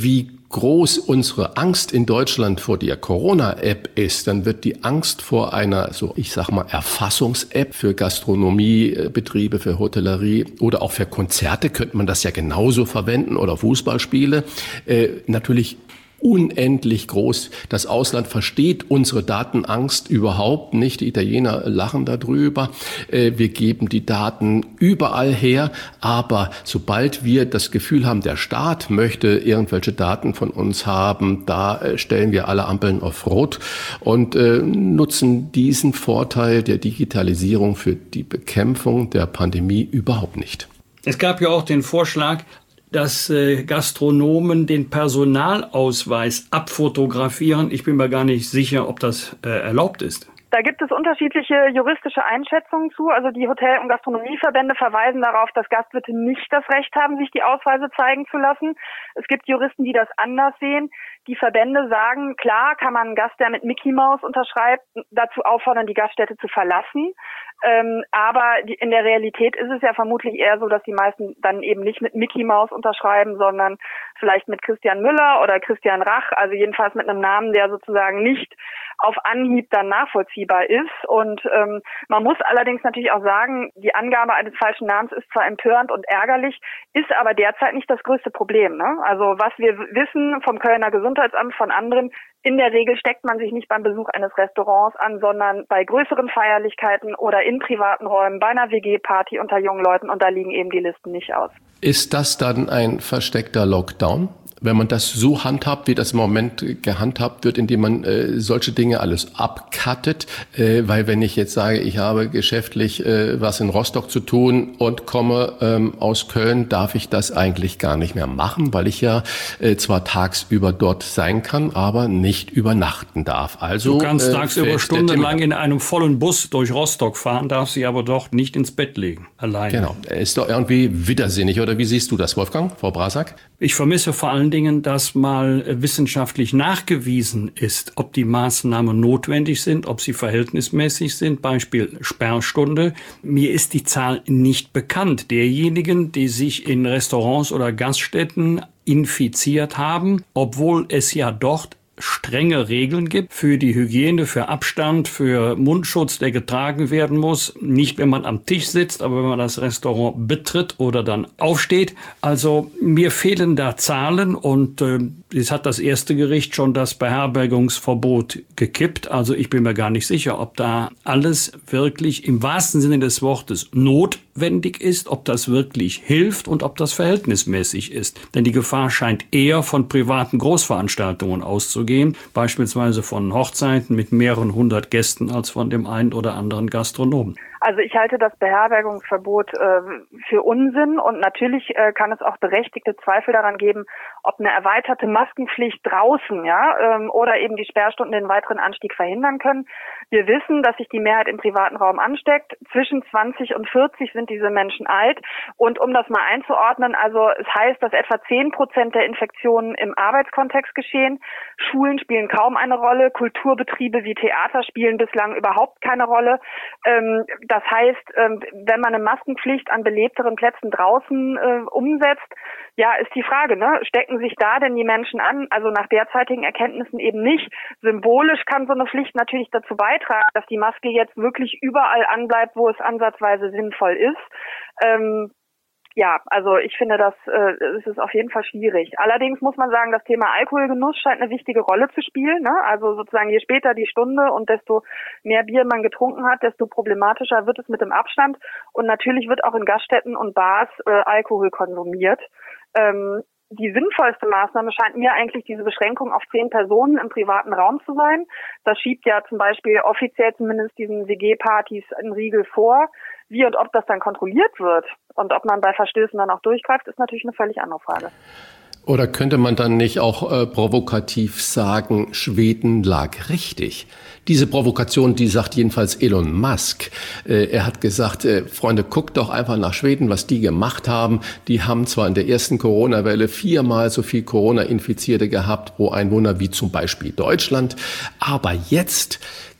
groß unsere Angst in Deutschland vor der Corona-App ist, dann wird die Angst vor einer, so ich sag mal, Erfassungs-App für Gastronomiebetriebe, für Hotellerie oder auch für Konzerte, könnte man das ja genauso verwenden, oder Fußballspiele, äh, natürlich unendlich groß. Das Ausland versteht unsere Datenangst überhaupt nicht. Die Italiener lachen darüber. Wir geben die Daten überall her. Aber sobald wir das Gefühl haben, der Staat möchte irgendwelche Daten von uns haben, da stellen wir alle Ampeln auf Rot und nutzen diesen Vorteil der Digitalisierung für die Bekämpfung der Pandemie überhaupt nicht. Es gab ja auch den Vorschlag, dass äh, Gastronomen den Personalausweis abfotografieren. Ich bin mir gar nicht sicher, ob das äh, erlaubt ist. Da gibt es unterschiedliche juristische Einschätzungen zu. Also die Hotel- und Gastronomieverbände verweisen darauf, dass Gastwirte nicht das Recht haben, sich die Ausweise zeigen zu lassen. Es gibt Juristen, die das anders sehen. Die Verbände sagen, klar kann man einen Gast, der mit Mickey Mouse unterschreibt, dazu auffordern, die Gaststätte zu verlassen. Ähm, aber die, in der Realität ist es ja vermutlich eher so, dass die meisten dann eben nicht mit Mickey Mouse unterschreiben, sondern vielleicht mit Christian Müller oder Christian Rach, also jedenfalls mit einem Namen, der sozusagen nicht auf Anhieb dann nachvollziehbar ist. Und ähm, man muss allerdings natürlich auch sagen, die Angabe eines falschen Namens ist zwar empörend und ärgerlich, ist aber derzeit nicht das größte Problem, ne? Also was wir wissen vom Kölner Gesundheitsamt, von anderen, in der Regel steckt man sich nicht beim Besuch eines Restaurants an, sondern bei größeren Feierlichkeiten oder in privaten Räumen, bei einer W G-Party unter jungen Leuten, und da liegen eben die Listen nicht aus. Ist das dann ein versteckter Lockdown? Wenn man das so handhabt, wie das im Moment gehandhabt wird, indem man äh, solche Dinge alles abcuttet, äh, weil wenn ich jetzt sage, ich habe geschäftlich äh, was in Rostock zu tun und komme ähm, aus Köln, darf ich das eigentlich gar nicht mehr machen, weil ich ja äh, zwar tagsüber dort sein kann, aber nicht übernachten darf. Also du kannst äh, tagsüber stundenlang in einem vollen Bus durch Rostock fahren, darfst sie aber doch nicht ins Bett legen, alleine. Genau, ist doch irgendwie widersinnig, oder wie siehst du das, Wolfgang, Frau Brasak? Ich vermisse vor allen Dingen, dass mal wissenschaftlich nachgewiesen ist, ob die Maßnahmen notwendig sind, ob sie verhältnismäßig sind. Beispiel Sperrstunde. Mir ist die Zahl nicht bekannt derjenigen, die sich in Restaurants oder Gaststätten infiziert haben, obwohl es ja dort strenge Regeln gibt für die Hygiene, für Abstand, für Mundschutz, der getragen werden muss. Nicht, wenn man am Tisch sitzt, aber wenn man das Restaurant betritt oder dann aufsteht. Also mir fehlen da Zahlen, und äh, es hat das erste Gericht schon das Beherbergungsverbot gekippt. Also ich bin mir gar nicht sicher, ob da alles wirklich im wahrsten Sinne des Wortes notwendig ist, ob das wirklich hilft und ob das verhältnismäßig ist. Denn die Gefahr scheint eher von privaten Großveranstaltungen auszugehen, beispielsweise von Hochzeiten mit mehreren hundert Gästen, als von dem einen oder anderen Gastronomen. Also ich halte das Beherbergungsverbot äh, für Unsinn, und natürlich äh, kann es auch berechtigte Zweifel daran geben, ob eine erweiterte Maskenpflicht draußen, ja, ähm, oder eben die Sperrstunden den weiteren Anstieg verhindern können. Wir wissen, dass sich die Mehrheit im privaten Raum ansteckt. Zwischen zwanzig und vierzig sind diese Menschen alt. Und um das mal einzuordnen, also es heißt, dass etwa zehn Prozent der Infektionen im Arbeitskontext geschehen. Schulen spielen kaum eine Rolle. Kulturbetriebe wie Theater spielen bislang überhaupt keine Rolle. Ähm, Das heißt, wenn man eine Maskenpflicht an belebteren Plätzen draußen äh, umsetzt, ja, ist die Frage, ne? Stecken sich da denn die Menschen an? Also nach derzeitigen Erkenntnissen eben nicht. Symbolisch kann so eine Pflicht natürlich dazu beitragen, dass die Maske jetzt wirklich überall anbleibt, wo es ansatzweise sinnvoll ist. Ähm, Ja, also ich finde, das äh, es ist auf jeden Fall schwierig. Allerdings muss man sagen, das Thema Alkoholgenuss scheint eine wichtige Rolle zu spielen, ne? Also sozusagen je später die Stunde und desto mehr Bier man getrunken hat, desto problematischer wird es mit dem Abstand. Und natürlich wird auch in Gaststätten und Bars äh, Alkohol konsumiert. Ähm, Die sinnvollste Maßnahme scheint mir eigentlich diese Beschränkung auf zehn Personen im privaten Raum zu sein. Das schiebt ja zum Beispiel offiziell zumindest diesen W G-Partys einen Riegel vor. Wie und ob das dann kontrolliert wird und ob man bei Verstößen dann auch durchgreift, ist natürlich eine völlig andere Frage. Oder könnte man dann nicht auch äh, provokativ sagen, Schweden lag richtig? Diese Provokation, die sagt jedenfalls Elon Musk. Äh, er hat gesagt, äh, Freunde, guckt doch einfach nach Schweden, was die gemacht haben. Die haben zwar in der ersten Corona-Welle viermal so viel Corona-Infizierte gehabt pro Einwohner wie zum Beispiel Deutschland, aber jetzt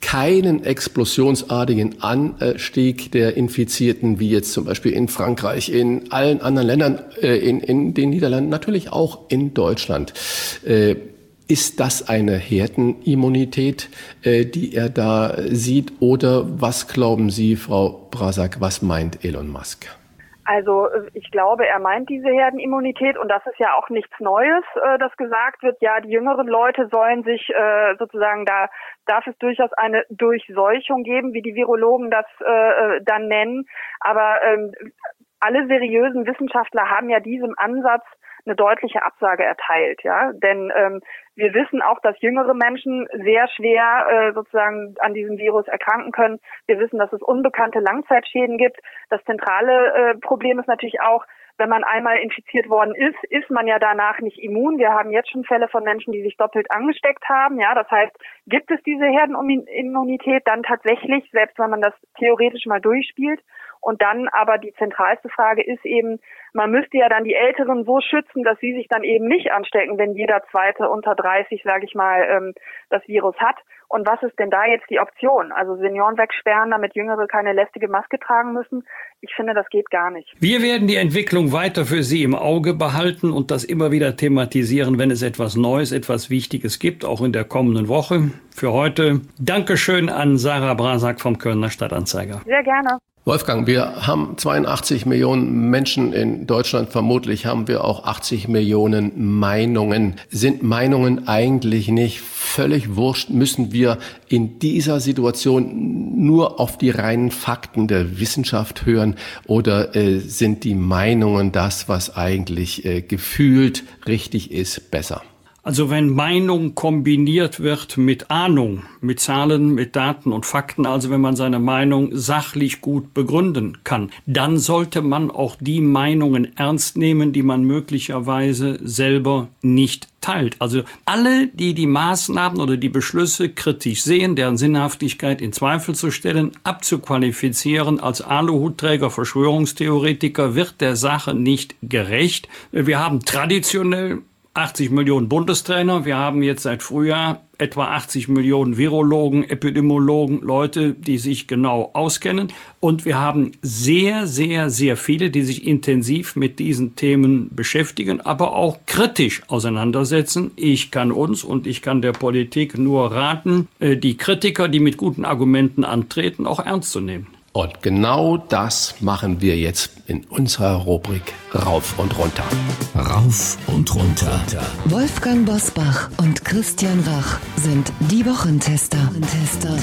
keinen explosionsartigen Anstieg der Infizierten, wie jetzt zum Beispiel in Frankreich, in allen anderen Ländern, äh, in, in den Niederlanden, natürlich auch in Deutschland. Äh, ist das eine Herdenimmunität, äh, die er da sieht? Oder was glauben Sie, Frau Brasak, was meint Elon Musk? Also ich glaube, er meint diese Herdenimmunität und das ist ja auch nichts Neues, äh, dass gesagt wird, ja, die jüngeren Leute sollen sich äh, sozusagen, da darf es durchaus eine Durchseuchung geben, wie die Virologen das äh, dann nennen. Aber ähm, alle seriösen Wissenschaftler haben ja diesem Ansatz eine deutliche Absage erteilt, ja, denn ähm, wir wissen auch, dass jüngere Menschen sehr schwer äh, sozusagen an diesem Virus erkranken können. Wir wissen, dass es unbekannte Langzeitschäden gibt. Das zentrale äh, Problem ist natürlich auch, wenn man einmal infiziert worden ist, ist man ja danach nicht immun. Wir haben jetzt schon Fälle von Menschen, die sich doppelt angesteckt haben. Ja, das heißt, gibt es diese Herdenimmunität dann tatsächlich, selbst wenn man das theoretisch mal durchspielt? Und dann aber die zentralste Frage ist eben, man müsste ja dann die Älteren so schützen, dass sie sich dann eben nicht anstecken, wenn jeder Zweite unter dreißig, sage ich mal, ähm, das Virus hat. Und was ist denn da jetzt die Option? Also Senioren wegsperren, damit Jüngere keine lästige Maske tragen müssen? Ich finde, das geht gar nicht. Wir werden die Entwicklung weiter für Sie im Auge behalten und das immer wieder thematisieren, wenn es etwas Neues, etwas Wichtiges gibt, auch in der kommenden Woche. Für heute Dankeschön an Sarah Brasak vom Kölner Stadtanzeiger. Sehr gerne. Wolfgang, wir haben zweiundachtzig Millionen Menschen in Deutschland. Vermutlich haben wir auch achtzig Millionen Meinungen. Sind Meinungen eigentlich nicht völlig wurscht? Müssen wir in dieser Situation nur auf die reinen Fakten der Wissenschaft hören? Oder äh, sind die Meinungen das, was eigentlich äh, gefühlt richtig ist, besser? Also wenn Meinung kombiniert wird mit Ahnung, mit Zahlen, mit Daten und Fakten, also wenn man seine Meinung sachlich gut begründen kann, dann sollte man auch die Meinungen ernst nehmen, die man möglicherweise selber nicht teilt. Also alle, die die Maßnahmen oder die Beschlüsse kritisch sehen, deren Sinnhaftigkeit in Zweifel zu stellen, abzuqualifizieren als Aluhutträger, Verschwörungstheoretiker, wird der Sache nicht gerecht. Wir haben traditionell achtzig Millionen Bundestrainer. Wir haben jetzt seit Frühjahr etwa achtzig Millionen Virologen, Epidemiologen, Leute, die sich genau auskennen. Und wir haben sehr, sehr, sehr viele, die sich intensiv mit diesen Themen beschäftigen, aber auch kritisch auseinandersetzen. Ich kann uns und ich kann der Politik nur raten, die Kritiker, die mit guten Argumenten antreten, auch ernst zu nehmen. Und genau das machen wir jetzt in unserer Rubrik Rauf und Runter. Rauf und Runter. Wolfgang Bosbach und Christian Rach sind die Wochentester. Tester,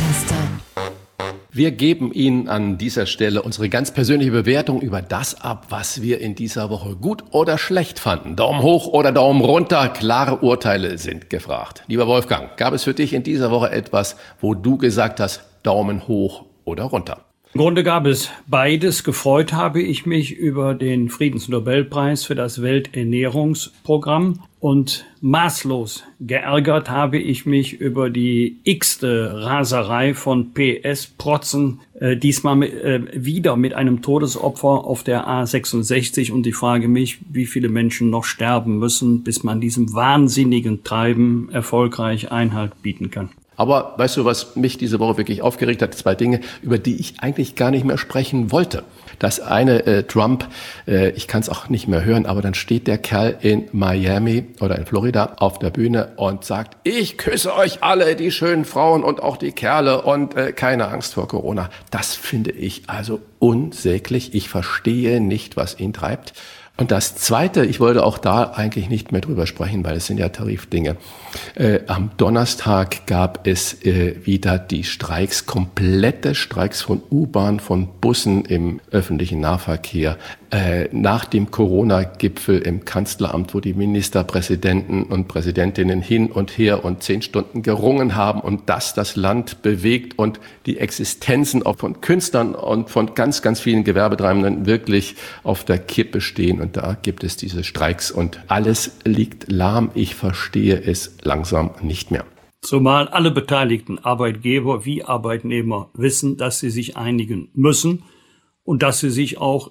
Tester. Wir geben Ihnen an dieser Stelle unsere ganz persönliche Bewertung über das ab, was wir in dieser Woche gut oder schlecht fanden. Daumen hoch oder Daumen runter, klare Urteile sind gefragt. Lieber Wolfgang, gab es für dich in dieser Woche etwas, wo du gesagt hast, Daumen hoch oder runter? Im Grunde gab es beides. Gefreut habe ich mich über den Friedensnobelpreis für das Welternährungsprogramm und maßlos geärgert habe ich mich über die x-te Raserei von P S-Protzen, äh, diesmal mit, äh, wieder mit einem Todesopfer auf der A sechsundsechzig, und ich frage mich, wie viele Menschen noch sterben müssen, bis man diesem wahnsinnigen Treiben erfolgreich Einhalt bieten kann. Aber weißt du, was mich diese Woche wirklich aufgeregt hat? Zwei Dinge, über die ich eigentlich gar nicht mehr sprechen wollte. Das eine, äh, Trump, äh, ich kann es auch nicht mehr hören, aber dann steht der Kerl in Miami oder in Florida auf der Bühne und sagt, ich küsse euch alle, die schönen Frauen und auch die Kerle, und äh, keine Angst vor Corona. Das finde ich also unsäglich. Ich verstehe nicht, was ihn treibt. Und das Zweite, ich wollte auch da eigentlich nicht mehr drüber sprechen, weil es sind ja Tarifdinge. Äh, am Donnerstag gab es äh, wieder die Streiks, komplette Streiks von U-Bahn, von Bussen im öffentlichen Nahverkehr. Äh, nach dem Corona-Gipfel im Kanzleramt, wo die Ministerpräsidenten und Präsidentinnen hin und her und zehn Stunden gerungen haben und das das Land bewegt und die Existenzen auch von Künstlern und von ganz, ganz vielen Gewerbetreibenden wirklich auf der Kippe stehen. Und da gibt es diese Streiks und alles liegt lahm. Ich verstehe es langsam nicht mehr. Zumal alle beteiligten Arbeitgeber wie Arbeitnehmer wissen, dass sie sich einigen müssen und dass sie sich auch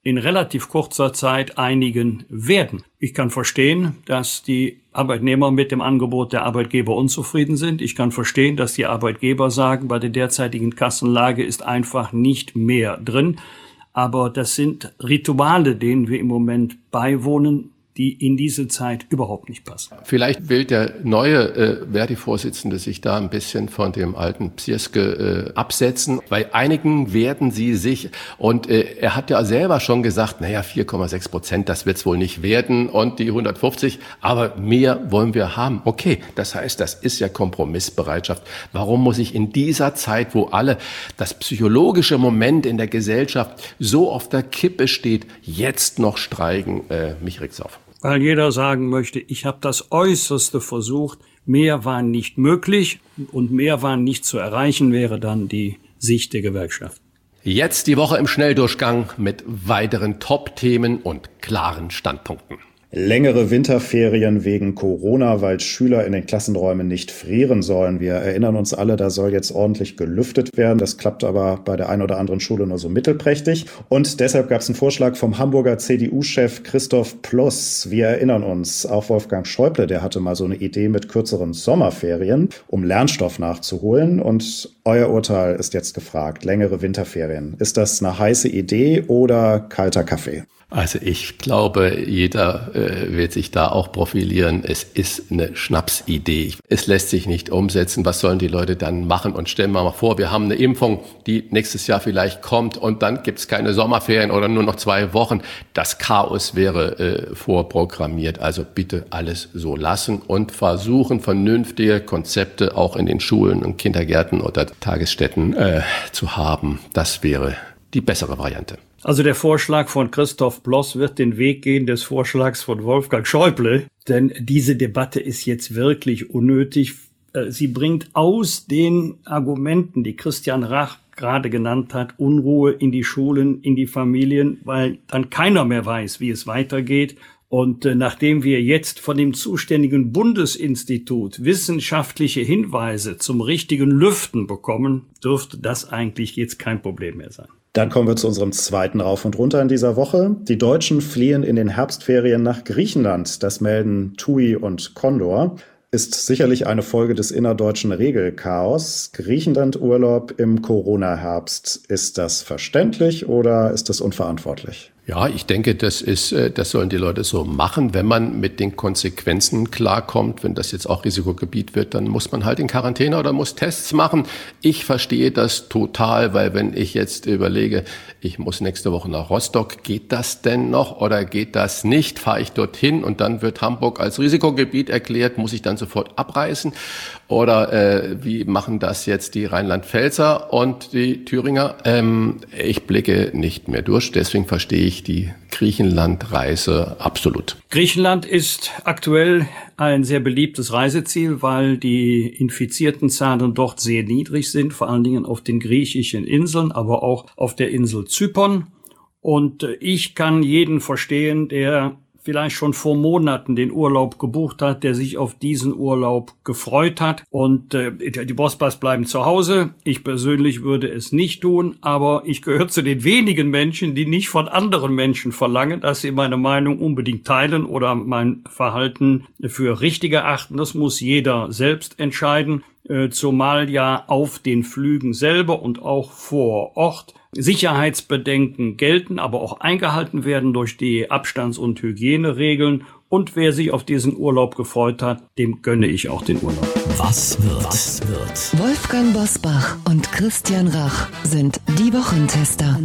in relativ kurzer Zeit einigen werden. Ich kann verstehen, dass die Arbeitnehmer mit dem Angebot der Arbeitgeber unzufrieden sind. Ich kann verstehen, dass die Arbeitgeber sagen, bei der derzeitigen Kassenlage ist einfach nicht mehr drin. Aber das sind Rituale, denen wir im Moment beiwohnen, die in diese Zeit überhaupt nicht passen. Vielleicht will der neue äh, Verdi-Vorsitzende sich da ein bisschen von dem alten Psirske äh, absetzen. Bei einigen werden sie sich, und äh, er hat ja selber schon gesagt, naja, vier Komma sechs Prozent, das wird's wohl nicht werden und die hundertfünfzig, aber mehr wollen wir haben. Okay, das heißt, das ist ja Kompromissbereitschaft. Warum muss ich in dieser Zeit, wo alle das psychologische Moment in der Gesellschaft so auf der Kippe steht, jetzt noch streiken? Äh, mich regt's auf. Weil jeder sagen möchte, ich habe das Äußerste versucht, mehr war nicht möglich und mehr war nicht zu erreichen, wäre dann die Sicht der Gewerkschaft. Jetzt die Woche im Schnelldurchgang mit weiteren Top-Themen und klaren Standpunkten. Längere Winterferien wegen Corona, weil Schüler in den Klassenräumen nicht frieren sollen. Wir erinnern uns alle, da soll jetzt ordentlich gelüftet werden. Das klappt aber bei der einen oder anderen Schule nur so mittelprächtig. Und deshalb gab es einen Vorschlag vom Hamburger C D U-Chef Christoph Ploss. Wir erinnern uns, auch Wolfgang Schäuble, der hatte mal so eine Idee mit kürzeren Sommerferien, um Lernstoff nachzuholen. Und euer Urteil ist jetzt gefragt. Längere Winterferien. Ist das eine heiße Idee oder kalter Kaffee? Also ich glaube, jeder äh, wird sich da auch profilieren. Es ist eine Schnapsidee. Es lässt sich nicht umsetzen. Was sollen die Leute dann machen? Und stellen wir mal vor, wir haben eine Impfung, die nächstes Jahr vielleicht kommt und dann gibt es keine Sommerferien oder nur noch zwei Wochen. Das Chaos wäre äh, vorprogrammiert. Also bitte alles so lassen und versuchen, vernünftige Konzepte auch in den Schulen und Kindergärten oder Tagesstätten äh, zu haben. Das wäre die bessere Variante. Also der Vorschlag von Christoph Ploss wird den Weg gehen des Vorschlags von Wolfgang Schäuble, denn diese Debatte ist jetzt wirklich unnötig. Sie bringt aus den Argumenten, die Christian Rach gerade genannt hat, Unruhe in die Schulen, in die Familien, weil dann keiner mehr weiß, wie es weitergeht. Und äh, nachdem wir jetzt von dem zuständigen Bundesinstitut wissenschaftliche Hinweise zum richtigen Lüften bekommen, dürfte das eigentlich jetzt kein Problem mehr sein. Dann kommen wir zu unserem zweiten Rauf und Runter in dieser Woche. Die Deutschen fliehen in den Herbstferien nach Griechenland. Das melden TUI und Condor. Ist sicherlich eine Folge des innerdeutschen Regelchaos. Griechenland-Urlaub im Corona-Herbst. Ist das verständlich oder ist das unverantwortlich? Ja, ich denke, das ist, das sollen die Leute so machen. Wenn man mit den Konsequenzen klarkommt, wenn das jetzt auch Risikogebiet wird, dann muss man halt in Quarantäne oder muss Tests machen. Ich verstehe das total, weil wenn ich jetzt überlege, ich muss nächste Woche nach Rostock, geht das denn noch oder geht das nicht? Fahre ich dorthin und dann wird Hamburg als Risikogebiet erklärt, muss ich dann sofort abreisen? Oder äh, wie machen das jetzt die Rheinland-Pfälzer und die Thüringer? Ähm, ich blicke nicht mehr durch, deswegen verstehe ich die Griechenland-Reise absolut. Griechenland ist aktuell ein sehr beliebtes Reiseziel, weil die infizierten Zahlen dort sehr niedrig sind, vor allen Dingen auf den griechischen Inseln, aber auch auf der Insel Zypern. Und ich kann jeden verstehen, der vielleicht schon vor Monaten den Urlaub gebucht hat, der sich auf diesen Urlaub gefreut hat. Und äh, die Bospers bleiben zu Hause. Ich persönlich würde es nicht tun, aber ich gehöre zu den wenigen Menschen, die nicht von anderen Menschen verlangen, dass sie meine Meinung unbedingt teilen oder mein Verhalten für richtig erachten. Das muss jeder selbst entscheiden, äh, zumal ja auf den Flügen selber und auch vor Ort Sicherheitsbedenken gelten, aber auch eingehalten werden durch die Abstands- und Hygieneregeln. Und wer sich auf diesen Urlaub gefreut hat, dem gönne ich auch den Urlaub. Was wird? Was wird? Wolfgang Bosbach und Christian Rach sind die Wochentester.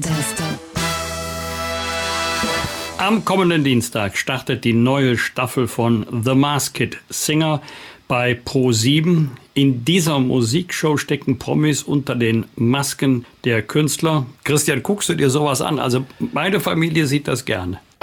Am kommenden Dienstag startet die neue Staffel von The Masked Singer bei Pro sieben. In dieser Musikshow stecken Promis unter den Masken der Künstler. Christian, guckst du dir sowas an? Also meine Familie sieht das gerne.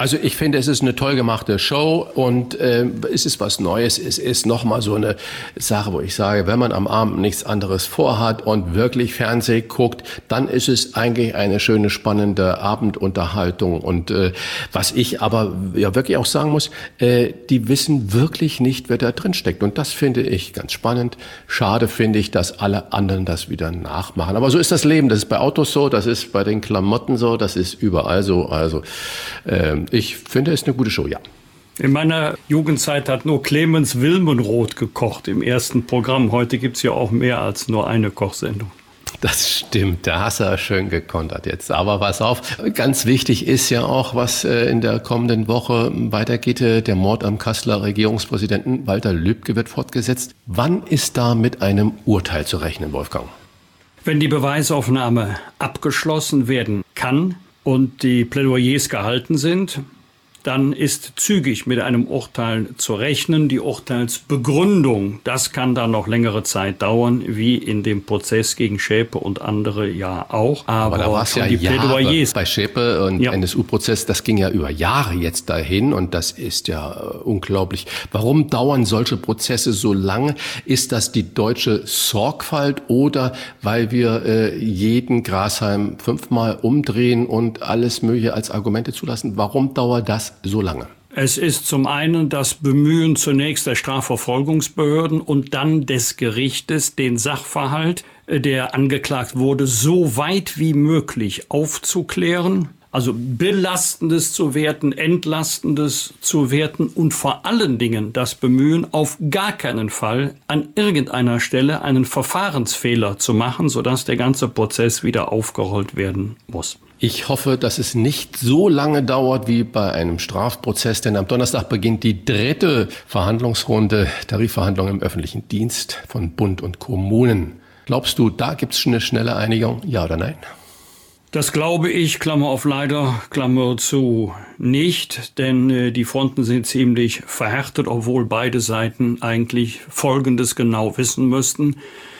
Also ich finde, es ist eine toll gemachte Show und äh, es ist was Neues. Es ist nochmal so eine Sache, wo ich sage, wenn man am Abend nichts anderes vorhat und wirklich Fernsehen guckt, dann ist es eigentlich eine schöne, spannende Abendunterhaltung. Und äh, was ich aber ja wirklich auch sagen muss, äh, die wissen wirklich nicht, wer da drin steckt. Und das finde ich ganz spannend. Schade finde ich, dass alle anderen das wieder nachmachen. Aber so ist das Leben. Das ist bei Autos so, das ist bei den Klamotten so, das ist überall so. Also äh, ich finde, es ist eine gute Show, ja. In meiner Jugendzeit hat nur Clemens Wilmenroth gekocht im ersten Programm. Heute gibt es ja auch mehr als nur eine Kochsendung. Das stimmt, da hast du schön gekontert jetzt. Aber pass auf, ganz wichtig ist ja auch, was in der kommenden Woche weitergeht. Der Mord am Kasseler Regierungspräsidenten Walter Lübcke wird fortgesetzt. Wann ist da mit einem Urteil zu rechnen, Wolfgang? Wenn die Beweisaufnahme abgeschlossen werden kann und die Plädoyers gehalten sind, dann ist zügig mit einem Urteil zu rechnen. Die Urteilsbegründung, das kann dann noch längere Zeit dauern, wie in dem Prozess gegen Schäpe und andere ja auch. Aber, Aber da war es ja die Jahre Plädoyers bei Schäpe und ja. N S U-Prozess, das ging ja über Jahre jetzt dahin und das ist ja unglaublich. Warum dauern solche Prozesse so lange? Ist das die deutsche Sorgfalt oder weil wir äh, jeden Grashalm fünfmal umdrehen und alles Mögliche als Argumente zulassen? Warum dauert das so lange? Es ist zum einen das Bemühen zunächst der Strafverfolgungsbehörden und dann des Gerichtes, den Sachverhalt, der angeklagt wurde, so weit wie möglich aufzuklären, also Belastendes zu werten, Entlastendes zu werten und vor allen Dingen das Bemühen, auf gar keinen Fall an irgendeiner Stelle einen Verfahrensfehler zu machen, sodass der ganze Prozess wieder aufgerollt werden muss. Ich hoffe, dass es nicht so lange dauert wie bei einem Strafprozess, denn am Donnerstag beginnt die dritte Verhandlungsrunde, Tarifverhandlung im öffentlichen Dienst von Bund und Kommunen. Glaubst du, da gibt es eine schnelle Einigung? Ja oder nein? Das glaube ich, Klammer auf leider, Klammer zu, nicht, denn äh, die Fronten sind ziemlich verhärtet, obwohl beide Seiten eigentlich Folgendes genau wissen müssten.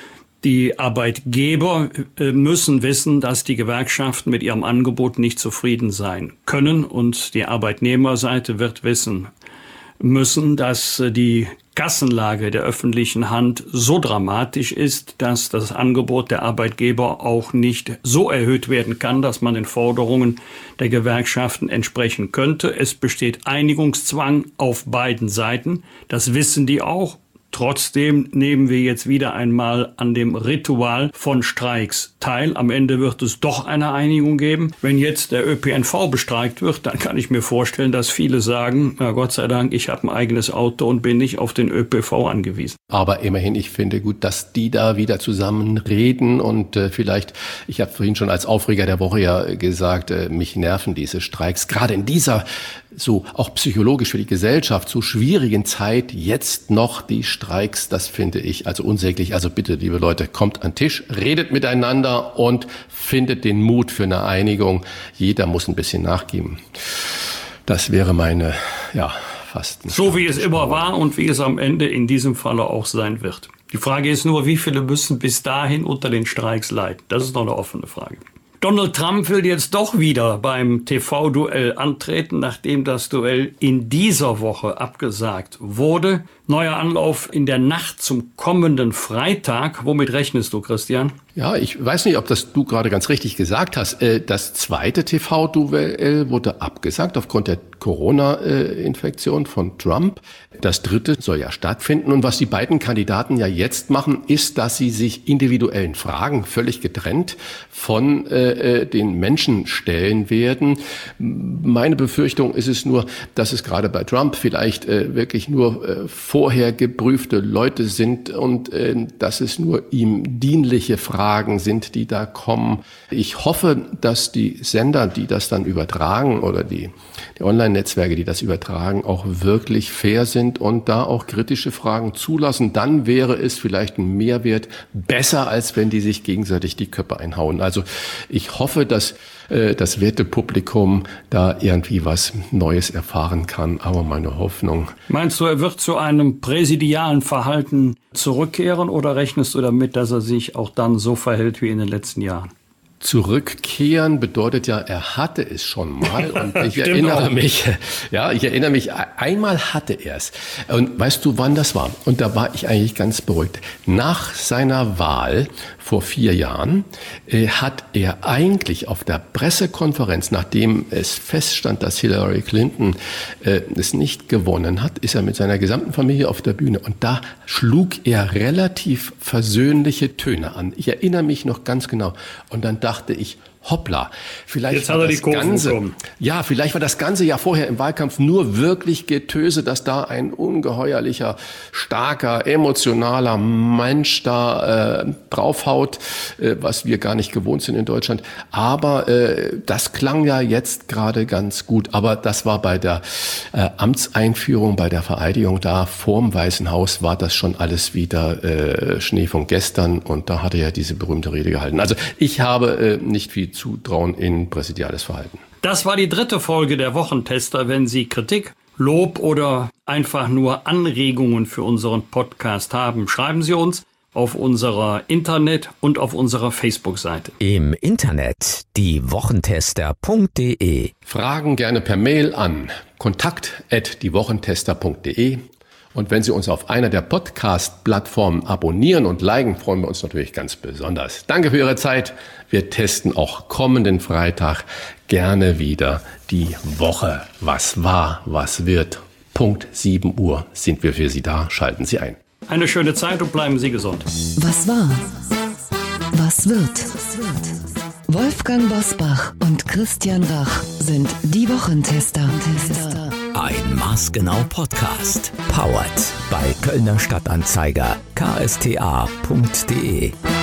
Die Arbeitgeber äh, müssen wissen, dass die Gewerkschaften mit ihrem Angebot nicht zufrieden sein können und die Arbeitnehmerseite wird wissen müssen, dass äh, die Kassenlage der öffentlichen Hand so dramatisch ist, dass das Angebot der Arbeitgeber auch nicht so erhöht werden kann, dass man den Forderungen der Gewerkschaften entsprechen könnte. Es besteht Einigungszwang auf beiden Seiten. Das wissen die auch. Trotzdem nehmen wir jetzt wieder einmal an dem Ritual von Streiks teil. Am Ende wird es doch eine Einigung geben. Wenn jetzt der Ö P N V bestreikt wird, dann kann ich mir vorstellen, dass viele sagen, na Gott sei Dank, ich habe ein eigenes Auto und bin nicht auf den Ö P V angewiesen. Aber immerhin, ich finde gut, dass die da wieder zusammen reden und äh, vielleicht, ich habe vorhin schon als Aufreger der Woche ja gesagt, äh, mich nerven diese Streiks. Gerade in dieser so auch psychologisch für die Gesellschaft so schwierigen Zeit jetzt noch die Streiks, das finde ich also unsäglich. Also bitte, liebe Leute, kommt an den Tisch, redet miteinander und findet den Mut für eine Einigung. Jeder muss ein bisschen nachgeben. Das wäre meine, ja, fast. So wie es immer war und wie es am Ende in diesem Falle auch sein wird. Die Frage ist nur, wie viele müssen bis dahin unter den Streiks leiden? Das ist noch eine offene Frage. Donald Trump will jetzt doch wieder beim T V-Duell antreten, nachdem das Duell in dieser Woche abgesagt wurde. Neuer Anlauf in der Nacht zum kommenden Freitag. Womit rechnest du, Christian? Ja, ich weiß nicht, ob das du gerade ganz richtig gesagt hast. Das zweite T V-Duell wurde abgesagt aufgrund der Corona-Infektion von Trump. Das dritte soll ja stattfinden. Und was die beiden Kandidaten ja jetzt machen, ist, dass sie sich individuellen Fragen völlig getrennt von äh, den Menschen stellen werden. Meine Befürchtung ist es nur, dass es gerade bei Trump vielleicht äh, wirklich nur äh, vorher geprüfte Leute sind und äh, dass es nur ihm dienliche Fragen sind, die da kommen. Ich hoffe, dass die Sender, die das dann übertragen oder die, die Online-Netzwerke, die das übertragen, auch wirklich fair sind und da auch kritische Fragen zulassen. Dann wäre es vielleicht ein Mehrwert, besser als wenn die sich gegenseitig die Köpfe einhauen. Also ich hoffe, dass äh, das werte Publikum da irgendwie was Neues erfahren kann. Aber meine Hoffnung. Meinst du, er wird zu einem präsidialen Verhalten zurückkehren oder rechnest du damit, dass er sich auch dann so verhält wie in den letzten Jahren? Zurückkehren bedeutet ja, er hatte es schon mal. Und ich erinnere mich, ja, ich erinnere mich, einmal hatte er es. Und weißt du, wann das war? Und da war ich eigentlich ganz beruhigt. Nach seiner Wahl vor vier Jahren äh, hat er eigentlich auf der Pressekonferenz, nachdem es feststand, dass Hillary Clinton äh, es nicht gewonnen hat, ist er mit seiner gesamten Familie auf der Bühne. Und da schlug er relativ versöhnliche Töne an. Ich erinnere mich noch ganz genau. Und dann dachte ich, hoppla, vielleicht Jetzt war hat er das die Kurven Ganze, bekommen. ja, vielleicht war das Ganze ja vorher im Wahlkampf nur wirklich Getöse, dass da ein ungeheuerlicher, starker, emotionaler Mensch da äh, draufhaut, äh, was wir gar nicht gewohnt sind in Deutschland. Aber äh, das klang ja jetzt gerade ganz gut. Aber das war bei der äh, Amtseinführung, bei der Vereidigung da vorm Weißen Haus, war das schon alles wieder äh, Schnee von gestern. Und da hat er ja diese berühmte Rede gehalten. Also ich habe äh, nicht viel Zutrauen in präsidiales Verhalten. Das war die dritte Folge der Wochentester. Wenn Sie Kritik, Lob oder einfach nur Anregungen für unseren Podcast haben, schreiben Sie uns auf unserer Internet- und auf unserer Facebook-Seite. Im Internet die wochentester punkt de. Fragen gerne per Mail an kontakt at diewochentester punkt de. Und wenn Sie uns auf einer der Podcast-Plattformen abonnieren und liken, freuen wir uns natürlich ganz besonders. Danke für Ihre Zeit. Wir testen auch kommenden Freitag gerne wieder die Woche. Was war, was wird? Punkt sieben Uhr sind wir für Sie da. Schalten Sie ein. Eine schöne Zeit und bleiben Sie gesund. Was war? Was wird? Wolfgang Bosbach und Christian Rach sind die Wochentester. Ein Maßgenau Podcast. Powered bei Kölner Stadtanzeiger k s t a punkt de.